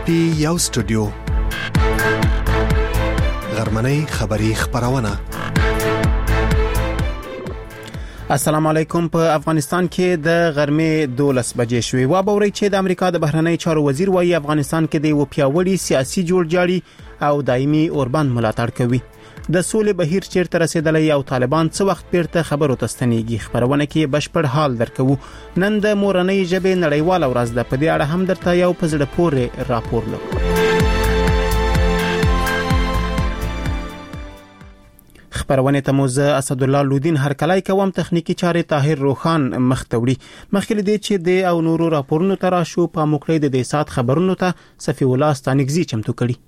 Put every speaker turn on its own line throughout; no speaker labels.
پی یو سټوډیو غرمنۍ خبری خبرونه.
السلام علیکم. په افغانستان کې د غرمې 12 بجې شوې. و به وري چې د امریکا د بهرنی چارو وزیر وایي افغانستان کې د یو پیاوړي سیاسي جوړجاړي او دایمي اوربند ملاتړ کوي. د سولې بهیر چیرته رسیدلی او طالبان څه وخت بیرته خبرو ته ستنېږي. خبرونه کې بشپړ حال درکوو. نن د مورنۍ ژبې نړیواله ورځ ده. په دې اړه هم درته یو په زړه پورې راپور لرو. خبرونه ته موزه اسد الله لودین هرکلای کوم. تخنیکی چارې طاهر روخان مختوړي. مخکې دې چې د او نورو راپورونو تر شو په موکړې د سات خبرونو ته صفی الله ستانګزي چمتو کړي.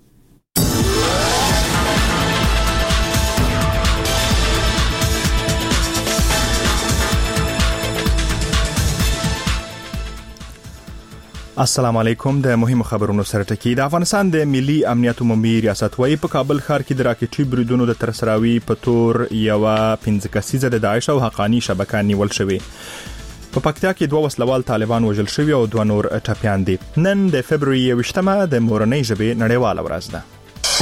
السلام علیکم. د مهمو خبرونو سره ټکی. د افغانستان د ملي امنیت عمومي ریاست وايي په کابل ښار کې د راکټي بریدونو د ترسراوي په تور یو 15 کسیزه د داعش او حقانی شبکه نیول شوې. په پکتیا کې 2 وسلوال طالبان وژل شوي او 2 نور ټپيان دي. نن د فبراير 28مه د مورنۍ ژبې نړیواله ورځ ده.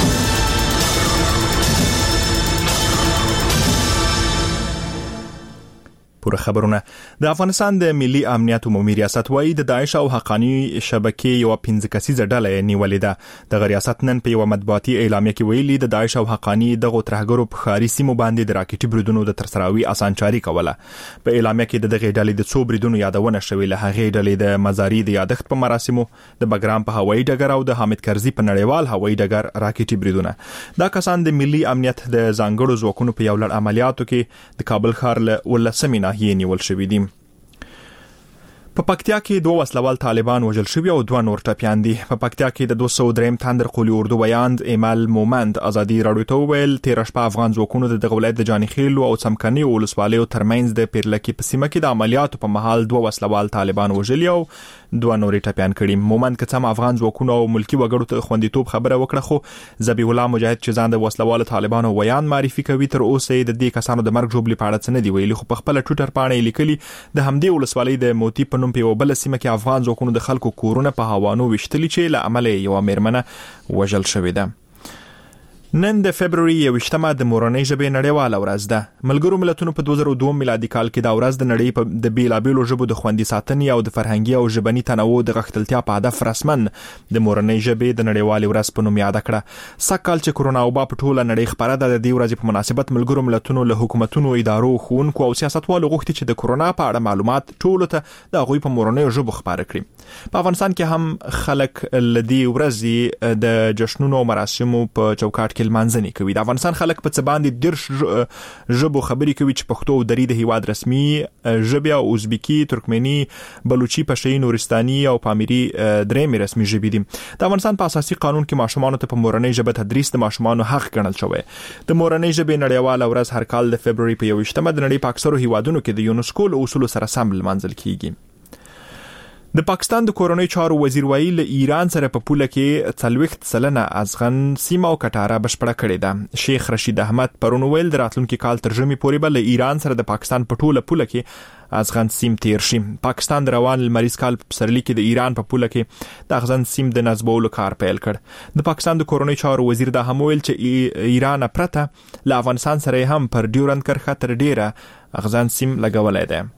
پوره خبرونه. د افغانستان د ملي امنیت عمومي ریاست وايي د داعش او حقانی شبکې یو 15 کسیزه ډله نیولې ده. د ریاست نن په یو مطبوعاتي اعلامیه کې ویلي د داعش او حقانی دغه ترهګرو په ښاري سیمو باندې د راکټي بریدونو د ترسراوي اسانچاري کوله. په اعلامیه کې دغه ډلې د څو بریدونو یادونه شوې. له هغې ډلې د مزاري د یادښت په مراسمو، د بګرام په هوایي ډګر او د حامد کرزي په نړیوال هوایي ډګر راکټي بریدونه. دا کسان د ملي امنیت د ځانګړو ځواکونو په یو لړ عملیاتو کې د کابل ښار له ولسمې ناحیې نیول شوي دي. په پکتیا کې 2 وسلوال طالبان وژل شوي او 2 نور ټپيان دي. په پکتیا کې د 203 تندر قولی اردو بیان ایمل مومند ازادي راډیو ته ویل 13 شپه افغان ځواکونو د ولایت د جانخیل او څمکني ولسوالیو ترمنځ د پیرلکی په سیمه کې د عملیاتو په محل 2 وسلوال طالبان وژلي او 2 نور ټپيان کړي. مومند کڅم افغان ځواکونو او ملکی وګړو ته خوندیتوب خبره وکړه، خو ذبیح الله مجاهد چې ځان د وسلوال طالبانو ویان معرفي کوي تر اوسه د دې کسانو د مرګ جوړبلي په اړه څه نه دی ویلي. خو په خپل ټویټر باندې لیکلي د همدې ولسوالۍ د موتی په نوم په بل سیمه کې افغان ځواکونو د خلکو کورونه په هوانو وشتلي چې له عمله یو میرمنه وژل شوې ده. نن د فبراير 28مه د مورنۍ ژبې نړیواله ورځ ده. ملګرو ملتونو په 2002 میلادي کال کې دا ورځ د نړۍ په د بیلابېلو ژبو د خوندي ساتنې او د فرهنګي او ژبني تنوع د غښتلتیا په هدف رسمن د مورنۍ ژبې د نړیوالې ورځ په نوم یاد کړه. سږکال چې کرونا وبا په ټوله نړۍ خپره ده، د دې ورځې په مناسبت ملګرو ملتونو له حکومتونو، ادارو، ښوونکو او سیاستوالو غوښتي چې د کرونا په اړه معلومات ټولو ته د هغوی په مورنۍ ژبو خپاره کړي. په افغانستان کې هم خلک لدی ورځې د جشنونو او مراسمو په چوکاټ کې لمانځنې کوي. د افغانستان خلک په څه باندې 10 ژبو خبرې کوي چې پښتو او دري د هیواد رسمي ژبې او ازبکی، ترکمني، بلوچي، پشتو، نورستاني او پامیري درېمې رسمي ژبې دي. د افغانستان په اساسي قانون کې ماشومانو ته په مورنۍ ژبه تدریس د ماشومانو حق ګڼل شوی. د مورنۍ ژبې نړیواله ورځ هر کال د فبراير په 28مه د نړۍ په اکثرو هیوادونو کې د یونسکو له اصولو سره سم لمانځل کیږي. د پاکستان د کورنۍ چارو وزیر ویل له ایران سره په پوله کې 40 سلنه ازغن سیمه او کټاره بشپړه کړې ده. شیخ رشید احمد پرون ویل د راتلونکي کال ترجمه پورې به له ایران سره د پاکستان په ټوله پوله کې ازغن سیم تیر شي. پاکستان د روان لمریز کال په پسرلي کې د ایران په پوله کې د ازغن سیم د نصبولو کار پیل کړ. د پاکستان د کورنۍ چارو وزیر دا هم ویل چې ایران پرته له افغانستان سره هم پر ډیورند کرښه تر ډیره ازغن سیم لګولای دی.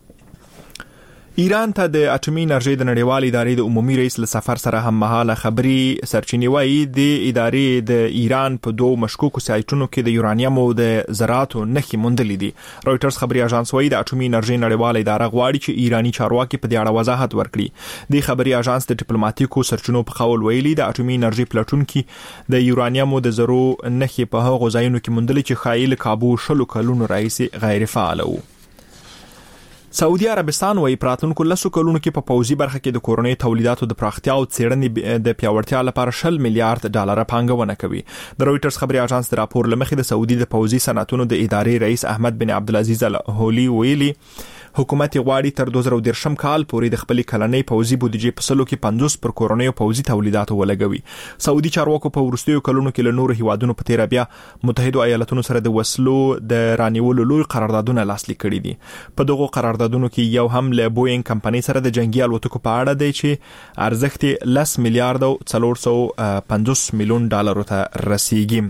ایران ته د اټومي انرژي د نړیوال ادارې د عمومي رئیس له سفر سره هم مهاله خبري سرچینې وایي د ادارې د ایران په 2 مشکوکو سایټونو کې د یورانیم او د ذراتو نښې موندلې دي. رويټرز خبري اژانس وایي د اټومي انرژي نړیوال اداره غواړي چې ایرانی چارواکي په دې اړه وضاحت ورکړي. د خبري اژانس د ډیپلوماټیکو سرچینو په قول ویلي د اټومي انرژي پلاتونکو د یورانیم او د ذرو نښې په هغو ځایونو کې موندلې چې خایل کابو شلو کلونو راهیسې غیر فعال وو. سعودي عربستان وايي پراتونکو لسو کلونو کې په پوځي برخه کې د کورونی تولیداتو د پراختیا او څېړنې د پیاوړتیا لپاره 10 میلیارډ ډالر پانګونه کوي. د رويټرز خبري اژانس د راپور لمخې د سعودي د پوځي صنعتونو د ادارې رئیس احمد بن عبدالعزيز الهولي ویلي حکومت غواړي تر 2013 کال پورې د خپل کلنۍ پوځي بودیجې په سلو کې 50 پر کورونیو پوځي تولیداتو ولګوي. سعودي چارواکو په ورستیو کلونو کې له نورو هیوادونو په تیر بیا متحده ایالاتونو سره د وسلو د رانیولو لوی قراردادونه لاسلیک کړي دي. په دغه قراردادونو کې یو هم له بوئنګ کمپنۍ سره د جنگي الوتکو په اړه دی چې ارزښت 10 میلیارډ او 450 میلیون ډالرو ته رسیدي.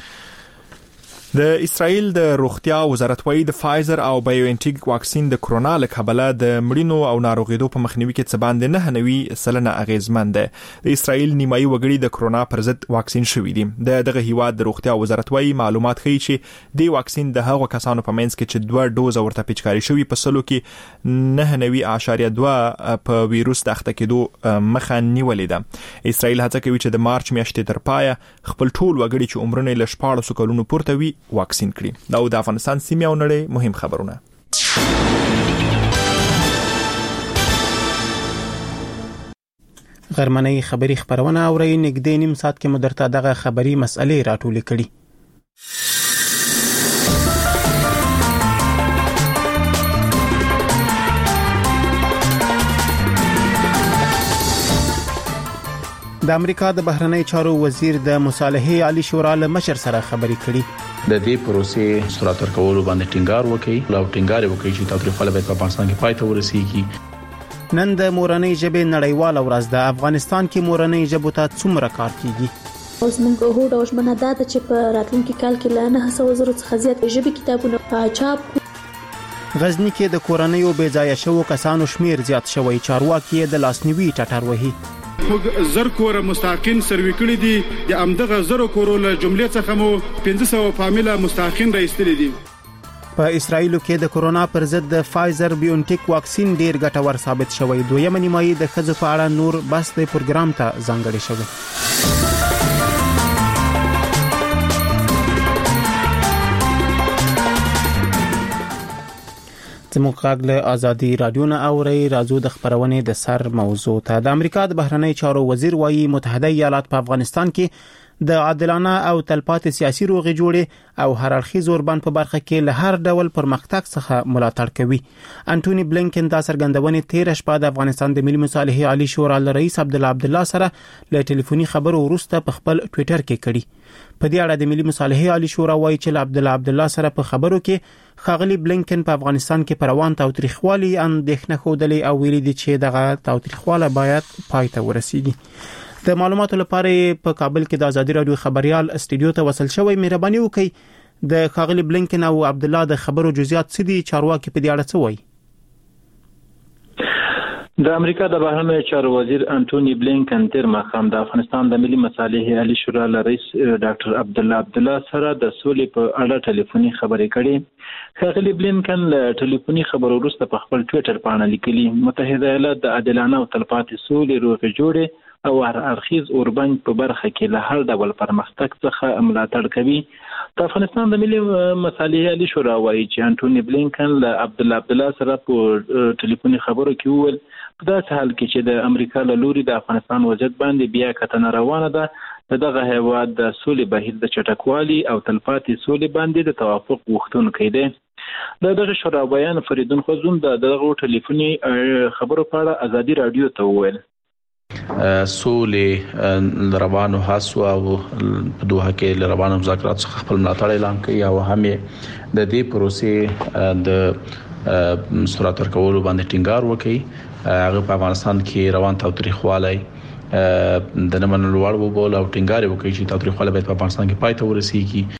د اسرائیل د روغتیا وزارت وايي د فایزر او بایوانټیک واکسین د کرونا له کبله د مړینو او ناروغیدو په مخنیوي کې څه باندې 9.9% اغیزمن ده. د اسرائیل نیمایي وګړي د کرونا پر ضد واکسین شوي دي. دغه هیواد د روغتیا وزارت وايي معلومات ښیي چې د واکسین د هغو کسانو په منځ کې چې 2 ډوز ورته پیچکاري شوي په سلو کې 9.2 په ویروس د اخته کېدو مخه نیولې ده. اسرائیل هڅه کوي چې د مارچ میاشتې تر پایه خپل ټول وګړي چې عمرونه له 14 کلونو پورته وي واکسین کړي. دا د افغانستان سیمه او نړۍ مهم خبرونه.
غرمنۍ خبری خبرونه اوري نږدې نیم ساعت کې مدرته دغه خبری مسئلې راټولې کړي. د امریکا د بهرنی چارو وزیر د مصالحې عالی شورا له مشر سره خبرې کړي.
د دې پروسې سرعت ورکولو باندې ټینګار وکړي او ټینګار وکړي چې تاریخي باید په افغانستان کې پای ته ورسیږي.
نن د مورنۍ ژبې نړیواله ورځ ده. افغانستان کې مورنۍ ژبو ته څومره کار کیږي؟
اوس موږ هوډ او ژمنه ده چې په راتلونکي کال کې له 900 څخه زیات ژبې کتابونه چاپ.
غزنی کې د کورنیو بې ځایه شوو کسانو شمیر زیات شوی. چارواکي د لاسنیوي ټټر وهي.
موږ زر کور مستحقین سروي کړی دي. د امدغه زر کورو له جملې څخه مو 500 فامیله مستحقین راایستلي دي.
په اسرائیل کې د کرونا پر ضد د فایزر بایوانټیک واکسین ډیر ګټور ثابت شوی. دویمه نیمایي د ښځو په اړه نور بس د پروګرام ته ځانګړی شوی. زموږ غږ له ازادي رادیو نه اوري. راځو د خبرونې د سر موضوع ته. د امریکا د بهرنی چارو وزیر وايي متحده ایالات په افغانستان کې د عادلانه او تلپاتې سیاسي روغې جوړې او هر اړخیز اوربند په برخه کې له هر ډول پرمختګ څخه ملاتړ کوي. انټونی بلینکن دا څرګندونې 13 شپه د افغانستان د ملي مصالحې عالی شورا رئیس عبدالله سره له ټلیفوني خبرو وروسته په خپل ټوئیټر کې کړي. په دې اړه د ملي مصالحې عالی شورا وايي چې عبدالله سره په خبرو کې ښاغلي بلینکن په افغانستان کې پر روان تاوتریخوالي اندېښنه خوده او ویلي دي چې دغه تاوتریخواله باید پای ته ورسیږي. د معلوماتو لپاره په کابل کې د ازادي رادیو خبريال استودیو ته وصل شوی. مهرباني وکړئ د ښاغلي بلینکن او عبدالله د خبرو جزئیات څه دي؟ چارواکي په دې اړه څه وایي؟
د امریکا د بهرنی چارو وزیر انټونی بلینکن تیر ماښام د افغانستان د ملي مصالحې عالی شورا رئیس ډاکټر عبدالله سره د سولې په اړه ټلیفوني خبرې کړې. ښاغلي بلینکن له ټلیفوني خبرو وروسته په خپل ټوئیټر باندې لیکلي متحده ایالات د عادلانه او تلپاتې سولې روغې جوړې او هر اړخیز اوربند په برخه کې له هر ډول پرمختګ څخه ملاتړ کوي. د افغانستان د ملي مصالحې عالی شورا وايي چې انټونی بلینکن له عبدالله سره په ټلیفوني خبرو کې وویل په داسې حال کې چې د امریکا له لوري د افغانستان وضعیت باندې بیا کتنه روانه ده، دغه هیواد د سولې بهیر د چټکوالي او تلپاتې سولې باندې د توافق غوښتونکی دی. دغه شورا بیان فریدون خزون دغه ټلیفوني خبرو په اړه ازادي رادیو ته وویل
سولې روانو هڅو او په دوحه کې روانو مذاکرات څخه خپل ملاتړ اعلان کړي او هم د دې پروسې د سرعت ورکولو باندې ټینګار وکړي. هغه په افغانستان کې روان تاوتریخوالی د نمن لوړ وبول او ټینګار وکړي چې تاوتریخوالی باید په افغانستان کې پای ته ورسیږي.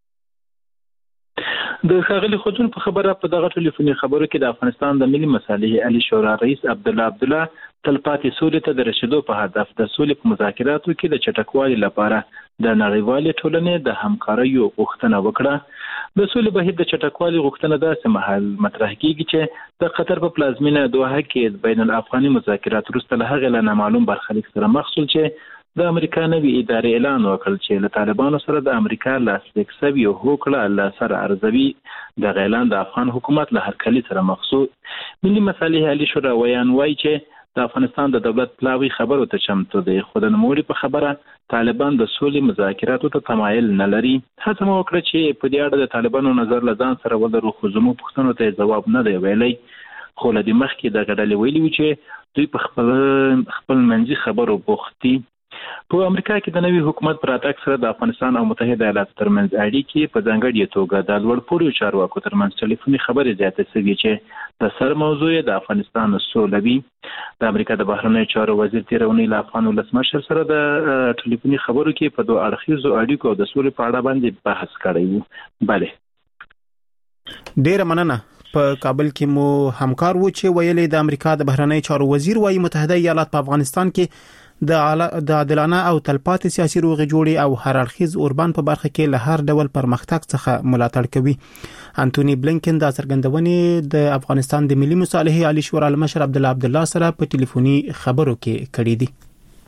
د ښاغلي خودون په خبره په دغه ټلیفوني خبرو کې د افغانستان د ملي مصالحې عالی شورا رئیس عبدالله تلپاتې سولې ته د رسیدو په هدف د سولې په مذاکراتو کې د چټکوالي لپاره د نړیوالې ټولنې د همکاریو غوښتنه وکړه. د سولې بهیر د چټکوالي غوښتنه داسې مهال مطرح کیږي چې د قطر په پلازمینه دوحه کې بین الافغاني مذاکرات وروسته له هغې له نامعلوم برخلیک سره مخ شول چې د امریکا نوي ادارې اعلان وکړ چې له طالبانو سره د امریکا لاسلیک شوی هوکړه له سره ارزوي. د اعلان د افغان حکومت له هرکلي سره مخصوص ملي مصالحې عالی شورا وایي چې د افغانستان د دولت پلاوی خبرو ته چمتو دی، خو د نوموړي په خبره طالبان د سولې مذاکراتو ته تمایل نه لري. هڅه مو وکړه چې په دې اړه د طالبانو نظر له ځان سره ولرو، خو زموږ پوښتنو ته ځواب نه دی ویلی. خو لدی مخکې د غډلې ویلي و چې دوی په خپل منځي خبرو بوختي. په امریکا کې د نوي حکومت پر راتګ سره د افغانستان او متحده ایالاتو ترمنځ اړیکې په ځانګړې توګه د لوړپوړو چارواکو ترمنځ ټلیفوني خبرې زیاتې شوې چې د سر موضوع د افغانستان سوله وي. د امریکا د بهرنیو چارو وزیر تیر اونۍ له افغان ولسمشر سره د ټلیفوني خبرو کې په دوه اړخیزو اړیکو او د سولې په اړه باندې بحث کړی و. بله
ډیره مننه. په کابل کې مو همکار و چې ویلي د امریکا د بهرنیو چارو وزیر وايي متحده ایالات په افغانستان کې د عادلانه او تلپاتې سیاسي روغې جوړې او هر اړخیز اوربان په برخه کې له هر ډول پرمختګ څخه ملاتړ کوي. انټونی بلینکن د څرګندونې د افغانستان د ملي مصالحې عالی شورا مشر عبدالله سره په ټلیفوني خبرو کې کړې دي.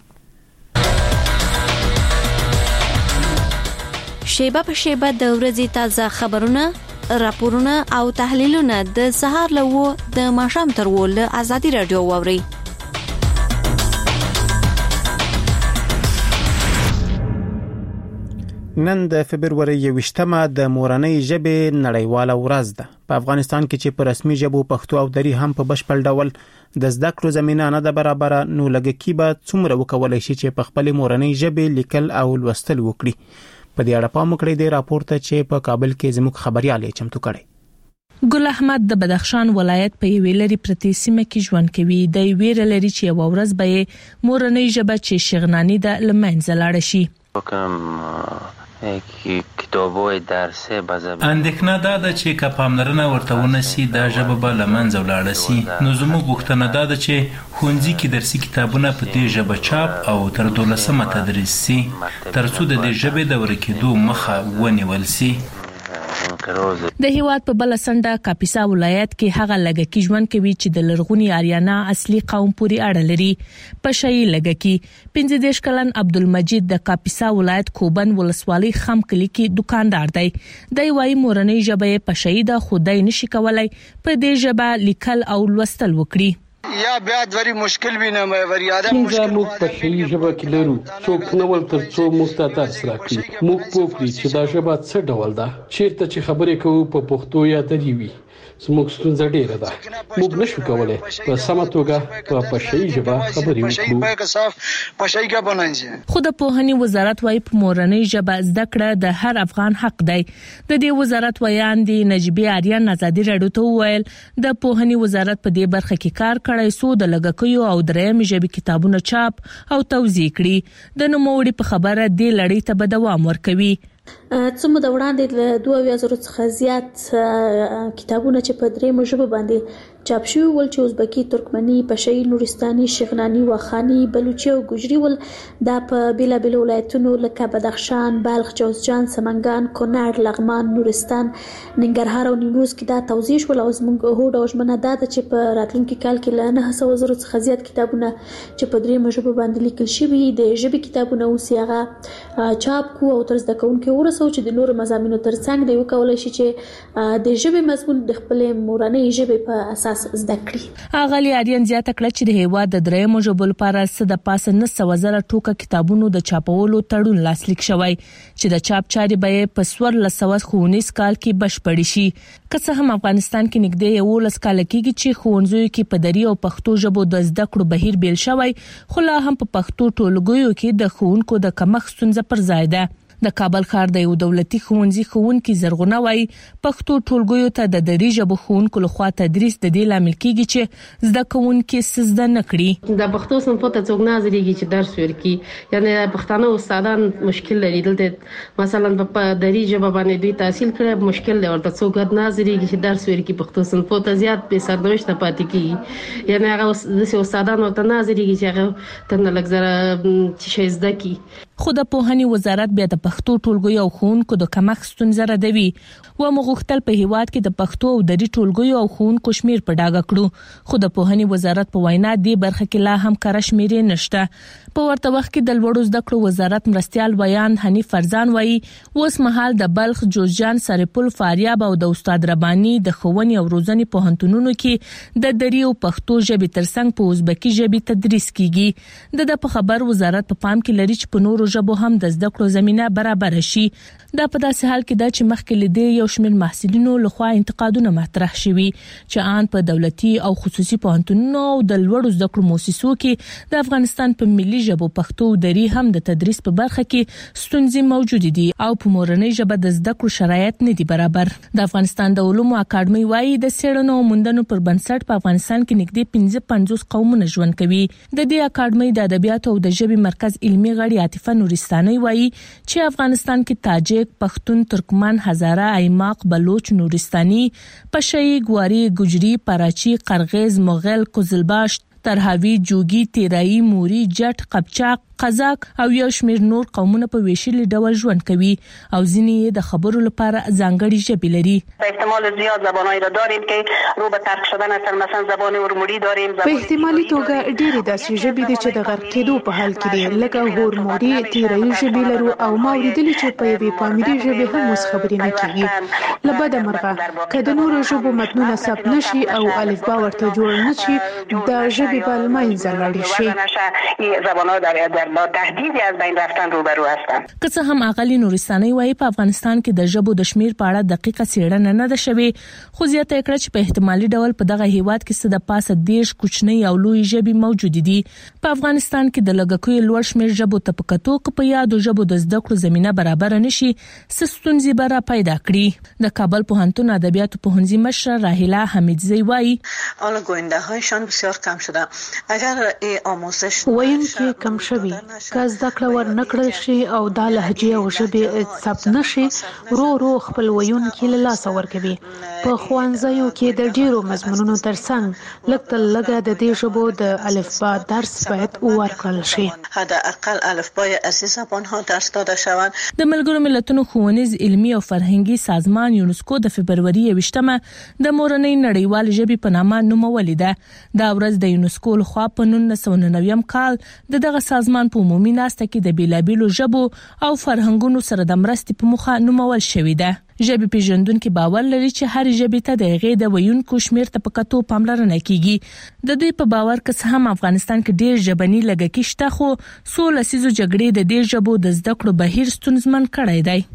شیبه په شیبه د ورځې تازه خبرونه، راپورونه او تحلیلونه د سهار له د ماښام تر ول ازادي رادیو ووري. نن د فبرवरी 28مه د مورنۍ ژبې نړیواله ورځ ده. په افغانستان کې چې په رسمي ژبو پښتو او دري هم په بشپړ ډول د زده کړو زمينه نه ده برابر، نو لګکی به څومره وکولای شي چې په خپل مورنۍ ژبې لیکل او لوستل وکړي. په دې اړه پام وکړئ د راپور ته چې په کابل کې زموږ خبريال چمتو کړي.
ګل احمد د بدخشان ولایت په ویلری پرتی سیمه کې ژوند کوي. د ویره لري چې ورځ به مورنۍ ژبه چې شغنانی ده لمنځه لاړ شي.
کتابوي درسي بزبه
اندېښنه ده چې که پاملرنه ورته ونشي دا ژبه به لمنځه ولاړه شي. نو زموږ غوښتنه ده چې ښوونځي کې درسي کتابونه په دې ژبه چاپ او تر 12مه تدریس شي ترڅو د دې ژبې د ورکېدو مخه ونیول شي.
د هیواد په بل سنډه کاپیسا ولایت کې هغه لګکی ژوند کوي چې د لرغونی آریانا اصلي قوم پورې اړه لري. په شي لګکی 15 کلن عبدالمجید د کاپیسا ولایت کوبن ولسوالۍ خم کلی کې دکاندار دی. د وای مورنۍ ژبه په شي د خدای نشي کولای په دې ژبه لیکل او لوستل وکړي.
یا بیا دوری مشکل وینم وریاده مشکل
موږ په شي ژبه کې لرو څوک نو ول تر څو موږ درس راکړي موږ پوښتنه چې دا ژبه څه ډول ده چیرته چې خبرې کوو په پښتو یا دري وي زموږ ستونزه ډیره ده موږ نشو کولای په سمه توګه په شي ژبه خبرې وکړو.
خو د پوهنې وزارت وايي په مورنۍ ژبه زده کړه د هر افغان حق دی. د دې وزارت ویاندې نجيبه آریان آزادي رادیو ته ویل د پوهنې وزارت په دې برخه کې کار کوي سو د لګکیو او دریم ژبې کتابونه چاپ او توزیع کړي. د نوموړي په خبره د لړۍ ته به دوام ورکوي.
څومره د وړاندې له 2000 څخه زیات کتابونه چې په درېمه ژبه باندې چاپ شوي ول چې ازبکی، ترکمني، پشي، نورستاني، شغناني، واخاني، بلوچي او ګوجري ول دا په بیلابیل ولایتونو لکه بدخشان، بلخ، جوزجان، سمنګان، کونړ، لغمان، نورستان، ننګرهار او نیمروز کې دا توزیع شول. او زموږ هوډ او ژمنه ده چې په راتلونکي کال کې له 900 څخه زیات کتابونه چې په درېمه ژبه باندې لیکل شوي د ژبې کتابونه اوس هغه چاپ کو او تر زده کوونکو ورسو چې د نورو مضامینو ترڅنګ دی وکولای شي چې د ژبې مضمون د خپلې مورنۍ ژبې په اساس زده کړي.
اغلی اریان زیاته کړه چې د هیواد د درېمو ژبو لپاره د پاسه 900,000 ټوکه کتابونو د چاپولو تړون لاسلیک شوی چې د چاپ چاري به په 1419 کال کې بشپړ شي. که څه هم افغانستان کې نږدې 11 کال کېږي چې ښوونځیو کې په دري او پښتو ژبو د زده کړو بهیر بیل شوی، خو لا هم په پښتو ټولګیو کې د ښوونکو د کمښت ستونزه پر ځای ده. د کابل ښار د یو دولتي ښوونځي ښوونکي زرغونه وای پښتو ټولګیو ته د دري ژبو ښوونکو لخوا تدریس د دې لامل کېږي چې زده کوونکي زده نه کړي.
د پښتو صنفو ته څوک ناظریږي چې درس ورکړي، یعنی پښتانه استادان مشکل لري. دلته مثلا په دري ژبه باندې دوی تحصیل کړي مشکل دی، ورته څوک ناظریږي چې درس ورکړي. پښتو صنفو ته زیات به سرنوشت پاتې کیږي، یعنی هغه د استادان ورته ناظریږي چې هغه تنه لګزره چې شي زده کی.
خو د پوهنې وزارت بیا د پښتو ټولګیو او ښوونکو د کمښت ستونزه ردوي و مغختل په هیواد کې د پښتو او دري ټولګیو او ښوونکو شمیر په ډاګه کړو. خو د پوهنې وزارت په وینا دی برخه کې لا هم کار شمیرې نشته. په ورته وخت کې د لوړو زده کړو وزارت مرستيال ویان حنیف فرزان وایي اوس مهال د بلخ، جوزجان، سرپل، فاریاب او د استاد رباني د ښوونې او روزنې پوهنتونونو کې د دري او پښتو ژبې ترڅنګ په ازبکی ژبې تدریس کیږي. د په خبر وزارت په پام کې لري چې په نورو ژبو هم د زده کړو زمينه برابر شي. دا په داسې حال کې دا چې مخکې لیدې یو شمېر محصلینو لخوا انتقادونه مطرح شوي چې آن په دولتي او خصوصي پوهنتونونو او د لوړو زده کړو مؤسسو کې د افغانستان په ملي ژبه پښتو دري هم د تدریس په برخه کې ستونزې موجود دي او په مورنۍ ژبه د زده کړو شرایط نه دي برابر. د افغانستان د علومو اکاډمي وايي د څېړنو او موندنو پر بنسټ په افغانستان کې نږدې 55 قومونه ژوند کوي. د دې اکاډمي د ادبیاتو او د ژبې مرکز علمي غړي عاطفه نورستاني وايي چې افغانستان کې تاجک، پښتون، ترکمن، هزاره، ایماق، بلوچ، نورستاني، پشاي، ګواري، ګجري، پراچي، قرغیز، مغل، قزلباش، ترهاوی، جوګي، تیرایی، موري، جټ، قبچاق، قزاق او یو شمېر نور قومونه په ویشلي ډول ژوند کوي او ځینې د خبرو لپاره ځانګړي ژبې لري.
په احتمال زیات زبان‌های را داریم که رو به ترک شدن هستند. مثلا زبان اورموری داریم.
په احتمالي توګه ډېرې داسې ژبې دي چې د غرق کېدو په حال کې دي، لکه اورموری، تیرایی ژبې لرو او ما اوریدلي چې په یوې پامیري ژبې هم اوس خبرې نه کېږي. له بده مرغه که د نورو ژبو متنونه ثبت نشي او الفبا ورته جوړ نه شي، د ژبې به له منځه لاړې شي.
زبان‌ها در با تهدیدی از بین رفتن روبرو هستند.
که څه هم اغلی نورستاني وايي په افغانستان کې د ژبو د شمیر په اړه دقیقه څېړنه نه ده شوې، خو زیاته کړه چې په احتمالي ډول په دغه هیواد کې څه د پاسه 10 کوچنۍ او لوی ژبې موجود دي. په افغانستان کې د لږکیو لوړ شمیر ژبو ته په کتو کې په یادو ژبو د زده کړو زمينه برابر نشي، ستونزې به را پیدا کړي. د کابل پوهنتون ادبیاتو پوهنځي مشر راهیلا حمیدزی وايي
حالا گوینده‌هایشان بسیار کم شده. اگر آموزش
ویونکي کم شوي، که زده کړه ور نکړل شي او د لهجې او ژبې ثبت نشي، ورو خپل ویونکي له لاسه ورکوي. په ښوونځیو کې د ډیرو مضمونونو ترڅنګ لږ د دې ژبو د الفبا درس باید ورکړل شي.
حداقل الفبای اصلی زبان‌ها درس داده شوند.
د ملګرو ملتونو ښوونیز، علمي او فرهنګي سازمان یونسکو د فبروري 28مه د مورنۍ نړیوال ژبې په نامه نومولې ده. دا ورځ د یونسکو لخوا په 1999 کال دغه سازمان په عمومي ناسته کې د بیلابیلو ژبو او فرهنګونو سره د مرستې په مخه نومول شوې ده. ژبې پیژندونکو باور لري چې هر ژبې ته د هغې د ویونکو شمیر ته په کتو پاملرنه کیږي. د دوی په باور که هم افغانستان کې ډېر ژبني لږکي شته، خو څو لسیزو جګړې د دې ژبو د زده کړو بهیر ستونزمن کړی دی.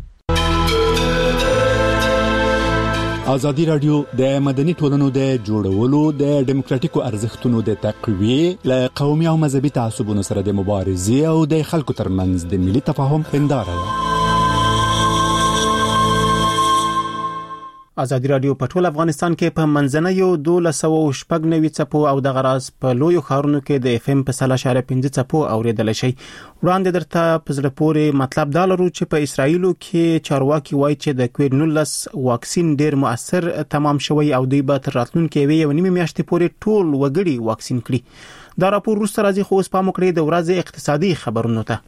ازادي رادیو د مدني ټولنو د جوړولو، د ډیموکراتیکو ارزښتونو د تقویې، له قومي او مذهبي تعصبونو سره د مبارزې او د خلکو ترمنځ د ملي تفاهم هنداره ده.
ازادي رادیو په ټول افغانستان کې په منځنیو 1290 څپو او د غراس په لویو ښارونو کې د اف ام په 3.5 څپو اوریدل شي. وړاندې درته په زړه پورې مطلب دا لرو چې په اسرایل کې چارواکي وایي چې د کووید 19 واکسین ډیر مؤثر تمام شوی او دوی به تر راتلونکي 1.5 میاشتې پورې ټول وګړي واکسین کړي. دا راپور وروسته راځي، خو اوس پام وکړئ د ورځې اقتصادي خبرونو ته.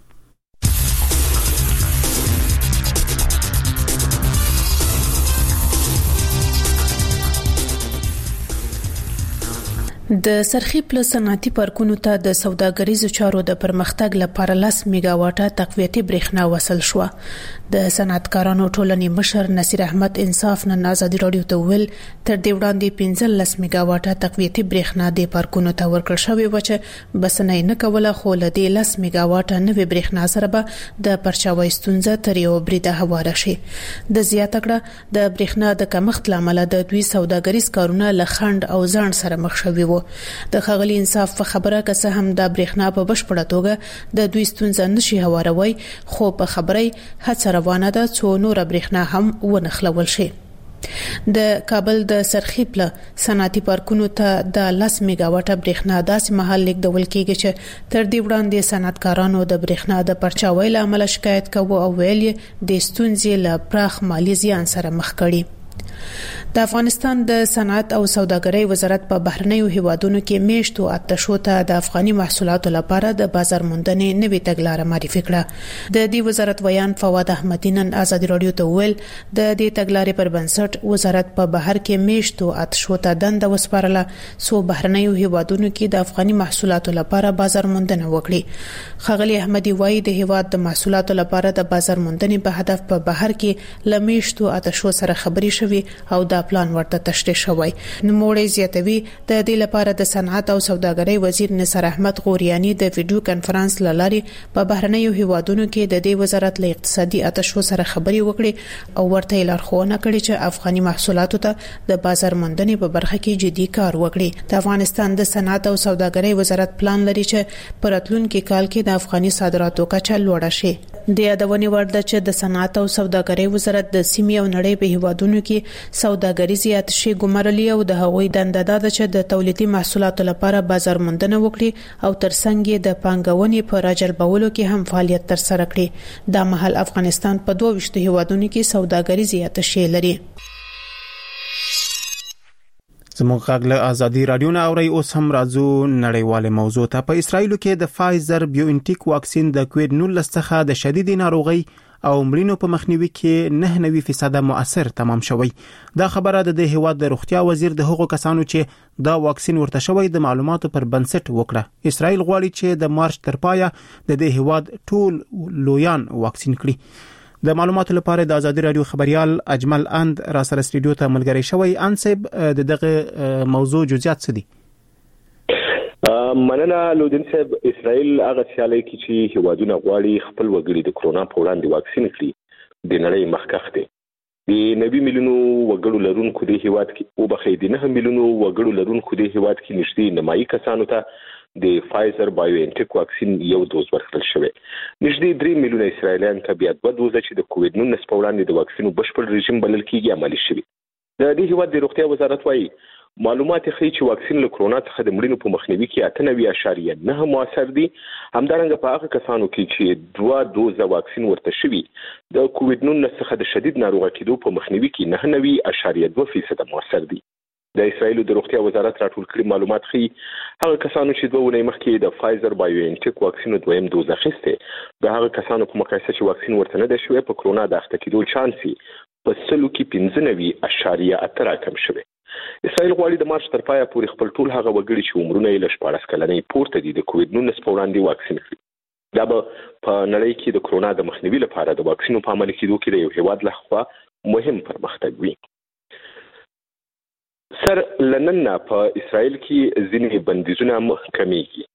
د سرخی پلس صنعتي پارکونو ته د سوداګریزو چارو د پرمختګ لپاره 10 میگا واټه تقویتي برېښنا وصل شو. د صنعتکارانو ټولنې مشر نصیر احمد انصاف نن ازادي رادیو ته ویل تر دې وړاندې 15 میگا واټه تقویتي برېښنا د پارکونو ته ورکړل شوی و چې بسنۍ نه کوله، خو له دې 10 میگا واټه نوې برېښنا سره به د پرچاوي ستونزه تر یو بریده هواره شي. د زیاته کړه د برېښنا د کمښت لامل د دوی سوداګریز کارونه له خند او ځان سره مخ شوي و. د خغلی انصاف په خبره که څه هم د برېښنا په بشپړه توګه د دوی ستونزه نشي هواروي، خو په خبري هڅه روانه ده څو نور برېښنا هم ونخلول شي. د کابل د سرخی پله صنعتي پارکونو ته د 10 میگا واټه برېښنا داسې مهال لیکدول کېږي چې تر دې وړاندې صنعتکارانو د برېښنا د پرچاوي لامل شکایت کوي او ویلي د ستونزې له پراخ مالی زیان سره مخ کړي. د افغانستان د صنعت او سوداګرۍ وزارت په بهرنیو هیوادونو کې میشتو اتشو ته د افغاني محصولاتو لپاره د بازار موندنې نوې تګلارې معرفي کړه. د دې وزارت ویان فواد احمدی نن ازادي رادیو ته ویل د دې تګلارې پر بنسټ وزارت په بهر کې میشتو اتشو ته دنده وسپارله سو بهرنیو هیوادونو کې د افغاني محصولاتو لپاره بازار موندنه وکړي. خغلی احمدی وایي د هیواد د محصولاتو لپاره د بازار موندنې په هدف په بهر کې لمیشتو اتشو سره خبري شوي او دا پلان ورته تشریح شوی. نوموړی زیاتوي د دې لپاره د صنعت او سوداګرۍ وزیر نصر احمد غوریانی د ویډیو کانفرنس لارې په بهرنیو هیوادونو کې د دې وزارت له اقتصادي اتشو سره خبري وکړي او ورته لارښوونه کړې چې افغاني محصولاتو ته د بازار موندنې په برخه کې جدي کار وکړي. د افغانستان د صنعت او سوداګرۍ وزارت پلان لري چې په راتلونکي کال کې د افغاني صادراتو کچه لوړه شي. د یادونې وړ ده چې د صنعت او سوداګرۍ وزارت د سیمې او نړۍ په هیوادونو کې سوداګریزي اتشې ګمارلي او د هغوی دنده ده چې د تولیدي محصولاتو لپاره بازار موندنه وکړي او ترڅنګ د پانګونې په راجلبولو کې هم فعالیت ترسره کړي. د مهال افغانستان په 22 هیوادونو کې سوداګریزي اتشې لري.
زموږ غږ ازادي رادیو نه اوري. اوس هم راځو نړیواله موضوع ته. په اسرایل کې د فایزر بیوانټیک واکسین د کووید 19 څخه د شدید ناروغي او مړینو په مخنیوي کې 99% مؤثر تمام شوی. دا خبره د هیواد د روغتیا وزیر د هغو کسانو چې دا واکسین ورته شوی د معلوماتو پر بنسټ وکړه. اسرایل غواړي چې د مارچ تر پایه د هیواد ټول لویان واکسین کړي. د معلوماتو لپاره د ازادي رادیو خبريال اجمل اند را سره استودیو ته ملګری شوی. انسب دغه موضوع جزئیات څه دي؟
مننه لودین صاحب. اسرائیل هغه سیالي کې چې هیوادونه غواړي خپل وګړي د کرونا په وړاندې واکسین کړي د نړۍ مخکخ دي. د 90 میلیونو وګړو لرونکو د هیواد کې او بخې د 9 میلیونو وګړو لرونکو د هیواد کې نږدې نیمایي کسانو ته د فایزر بایوانټیک واکسین یو دوز ورکړل شوی. نږدې 3 میلیونه اسرائیلیان ته بیا 2 دوزه چې د کووید 19 په وړاندې د واکسینو بشپړ رژیم بلل کېږي عملي شوی. د دې هیواد د روغتیا وزارت وايي معلومات ښیي چې واکسین له کرونا څخه د مړینو په مخنیوي کې 98.9 مؤثر دي. همدارنګه په هغه کسانو کې چې 2 دوزه واکسین ورته شوی د کووید 19 څخه د شدید ناروغۍ کېدو په مخنیوي کې 99.2% مؤثر دي. د اسرائیل د روغتیا وزارت راټول کړي معلومات ښیي هغه کسانو چې 2 ونې مخکې د فایزر بایوانټیک واکسین دویم دوز اخیسته د هغه کسانو په مقایسه چې واکسین ورته نه دی شوی په کرونا د اخته کېدو چانس په سلو کې 15.8 کم شوی. اسرائیل غواړي د مارچ تر پایه پورې خپل ټول هغه وګړي چې عمرونه یې له 14 کلنۍ پورته دي د کووید 19 په وړاندې واکسین کړي. دا به په نړۍ کې د کرونا د مخنیوي لپاره د واکسینو په عملي کېدو کې د یو هیواد لخوا مهم پرمختګ وي. سر لنن په اسرائیل کې ځینې بندیزونه کمیږي.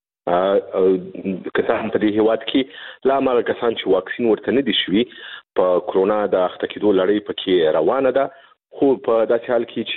کسان په دې هیواد کې لا مال کسان چې واکسین ورته نه دي شوی په کرونا د اخته کېدو لړۍ پکې روانه ده. خو په داسې حال کې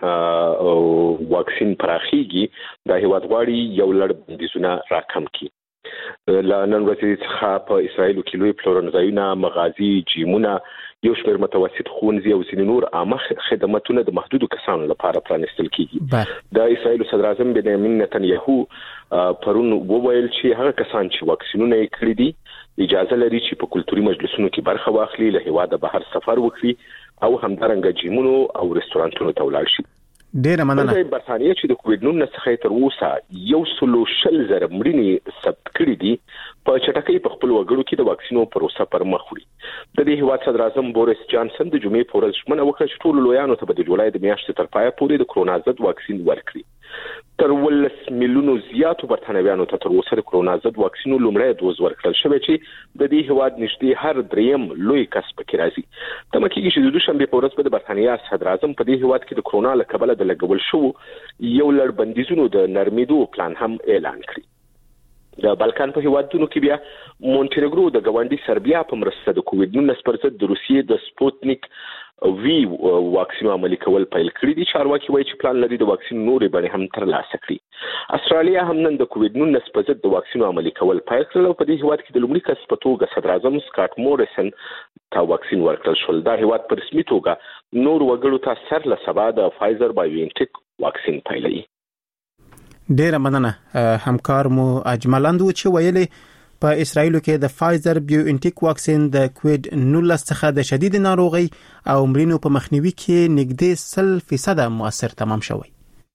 چې واکسین پراخیږي د هیواد غواړي یو لړ بندیزونه راکم کړي. نن ورځ څخه په اسرائیل کې لوی پلورنځایونه، مغازي، جیمونه، یو شمېر متوسط ښوونځي او ځینې نور عامه خدماتونه د محدودو کسانو لپاره پرانیستل کیږي. د اسرائیل صدر اعظم بنیامین نتنیاهو پرون وویل چې هغه کسان چې واکسینونه یې کړی دي اجازه لري چې په کلتوري مجلسونو کې برخه واخلي، له هیواده بهر سفر وکړي او همدارنګه جیمونو او رستورانتونو ته ولاړ شي.
ډیره مننه.
د برتانیې چې د کووید 19 څخه تر اوسه 100,000 مړینې ثبت کړي دي په چټکۍ په خپل وګړو کې د واکسینو پروسه پر مخ وړي. د دې هیواد صدر اعظم بوریس جانسن د جمعې په ورځ ژمنه وکړه چې ټول لویانو ته د جولای د میاشتې تر پایه پورې د کرونا ضد واکسین ورکړي. تر 10 میلیونو زیاتو برتانویانو ته تر اوسه د کرونا ضد واکسینو لومړی دوز ورکړل شوی چې د دې هیواد نږدې هر دریم لوی کس پکې راځي. تمه کېږي چې د دوشنبه په ورځ به د برتانیا صدر اعظم په دې هیواد کې د کرونا له کبله د لګول شو یو لړ بندیزونو د نرمیدو پلان هم اعلان کړی. د بالکان په هیوادونو کې بیا مونټینګرو د ګاونډي سربیا په مرسته د کووید 19 پر ضد د روسیې د سپوتنیک وی واکسین عملي کول پیل کړی دي. چارواکي وایي چې پلان لري د واکسین نورې بڼې هم ترلاسه کړي. استرالیا هم نن د کووید 19 پر ضد د واکسین عملي کول پیل کړل او په دې هیواد کې د لومړي کس په توګه صدر اعظم سکاټ موریسن ته واکسین ورکړل شو. دا هیواد په رسمي توګه نور وګړو ته سر له سبا د فایزر بایوانټیک واکسین پیلوي.
ډیره مننه. همکار مو اجملند چې ویلي په اسرایل کې د فایزر بیوانټیک واکسین د کووید 19 څخه د شدید ناروغي او مړینو په مخنیوي کې نږدې 100% مؤثر تمام شوی.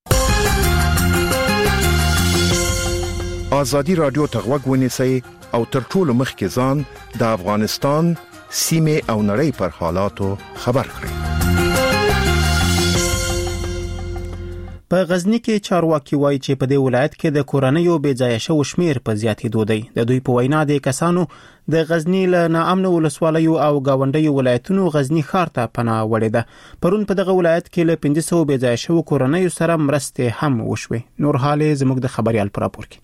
ازادي رادیو ته غوږ ونیسئ او تر ټولو مخکې ځان د افغانستان سیمه او نړۍ پر حالاتو خبر کړئ.
په غزنی کې چارواکي وایي چې په دې ولایت کې د کورنیو بې ځایه شو شمیر په زیاتېدو دی. د دوی په وینا د کسانو د غزنی له ناامن ولسوالیو او گاونډیو ولایتونو غزنی ښار ته پناه وړې ده. پرون په دغه ولایت کې له 1500 بې ځایه شو کورنیو سره مرستې هم وشوي. نور حال زموږ د خبريال پر راپور کې.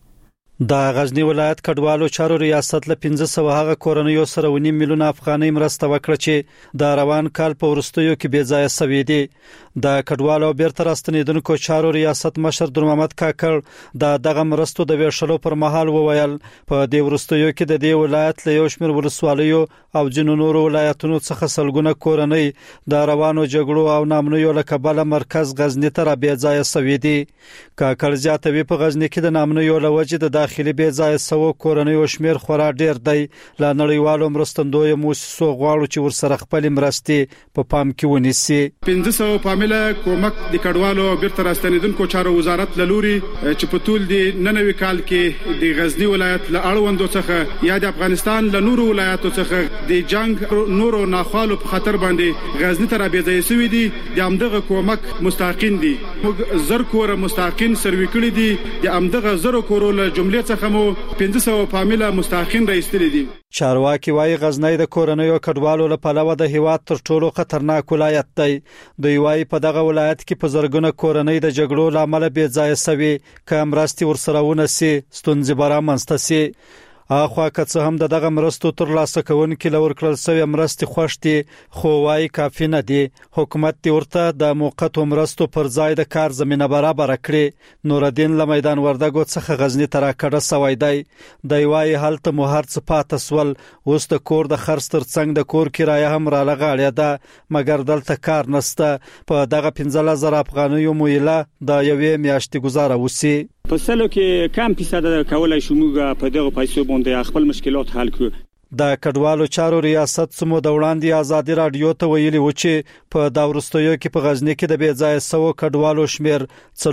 د غزنی ولایت کډوالو چارو ریاست له 1500 هغه کورنیو سره 1.5 میلیون افغانۍ مرسته وکړه چې د روان کال په وروستیو کې بې ځایه شوي دي. د کډوالو بیرته راستنیدونکو چارو ریاست مشر در محمد کاکړ دغه مرستو د ویشلو پر مهال وویل په دې وروستیو کې د دې ولایت له یو شمېر ولسوالیو او ځینو نورو ولایتونو څخه سلګونه کورنۍ د روانو جګړو او نامنیو له کبله مرکز غزنی ته را بې ځایه شوي دي. کاکړ زیاتوي په غزنی کې د نامنیو له وجې د داخلي بې ځایه شوو کورنیو شمیر خورا ډیر دی. له نړیوالو مرستندویو موسسو غواړو چې ورسره خپل مرستې په پام کې ونیسي.
1500 پامله کومک د کډوالو بیرته راستنیدونکو چارو وزارت لوري چې په ټول د 99 کال کې د غزنی ولایت له اړوندو څخه یا د افغانستان له نورو ولایتونو څخه د جنگ نورو ناخوالو په خطر باندې غزنی ته را بې ځایه شوي دي. د همدغه کومک مستحقین دي. موږ زر کور مستحقین سروي کړي دي. د همدغه زر کورو له جملې څخه مو 1500 پامله مستحقین راایستلي دي.
چارواکي وايي غزنی د کورنیو کډوالو له پلوه د هیواد تر ټولو خطرناک ولایت دی. دوی وايي په دغه ولایت کې په زرګونه کورنۍ د جګړو لامل بې ځایه شوي. که مرستې ورسره ونسي ستونزې به رامنځته سي. اخوا که څه هم دغه مرستو تر لاسه کوونکي لور کړل سوی مرستې خوښتي خو وايي کافي نه دي. حکومت دی ورته د موقتو مرستو پر ځای د کار زمينه برابر کړي. نور الدین له میدان وردګو څخه غزنی ته راکړه سوی دی. دی وايي هلته مو هر څه پاتې سول. اوس د کور د خرڅ تر څنګ د کور کرایه هم را لغاړې ده مګر دلته کار نشته. په دغه 15000 افغانیو مویله د یوې میاشتې گزاره وسی.
په سلو کې کم فیصد کولای شو موږ په دغه پیسو باندې خپل مشکلات حل کړو.
د کډوالو چارو ریاست سمو د وړاندې ازادي رادیو ته ویلي و چې په دا ورستیو کې په غزنی کې د بې ځایه سو کډوالو شمیر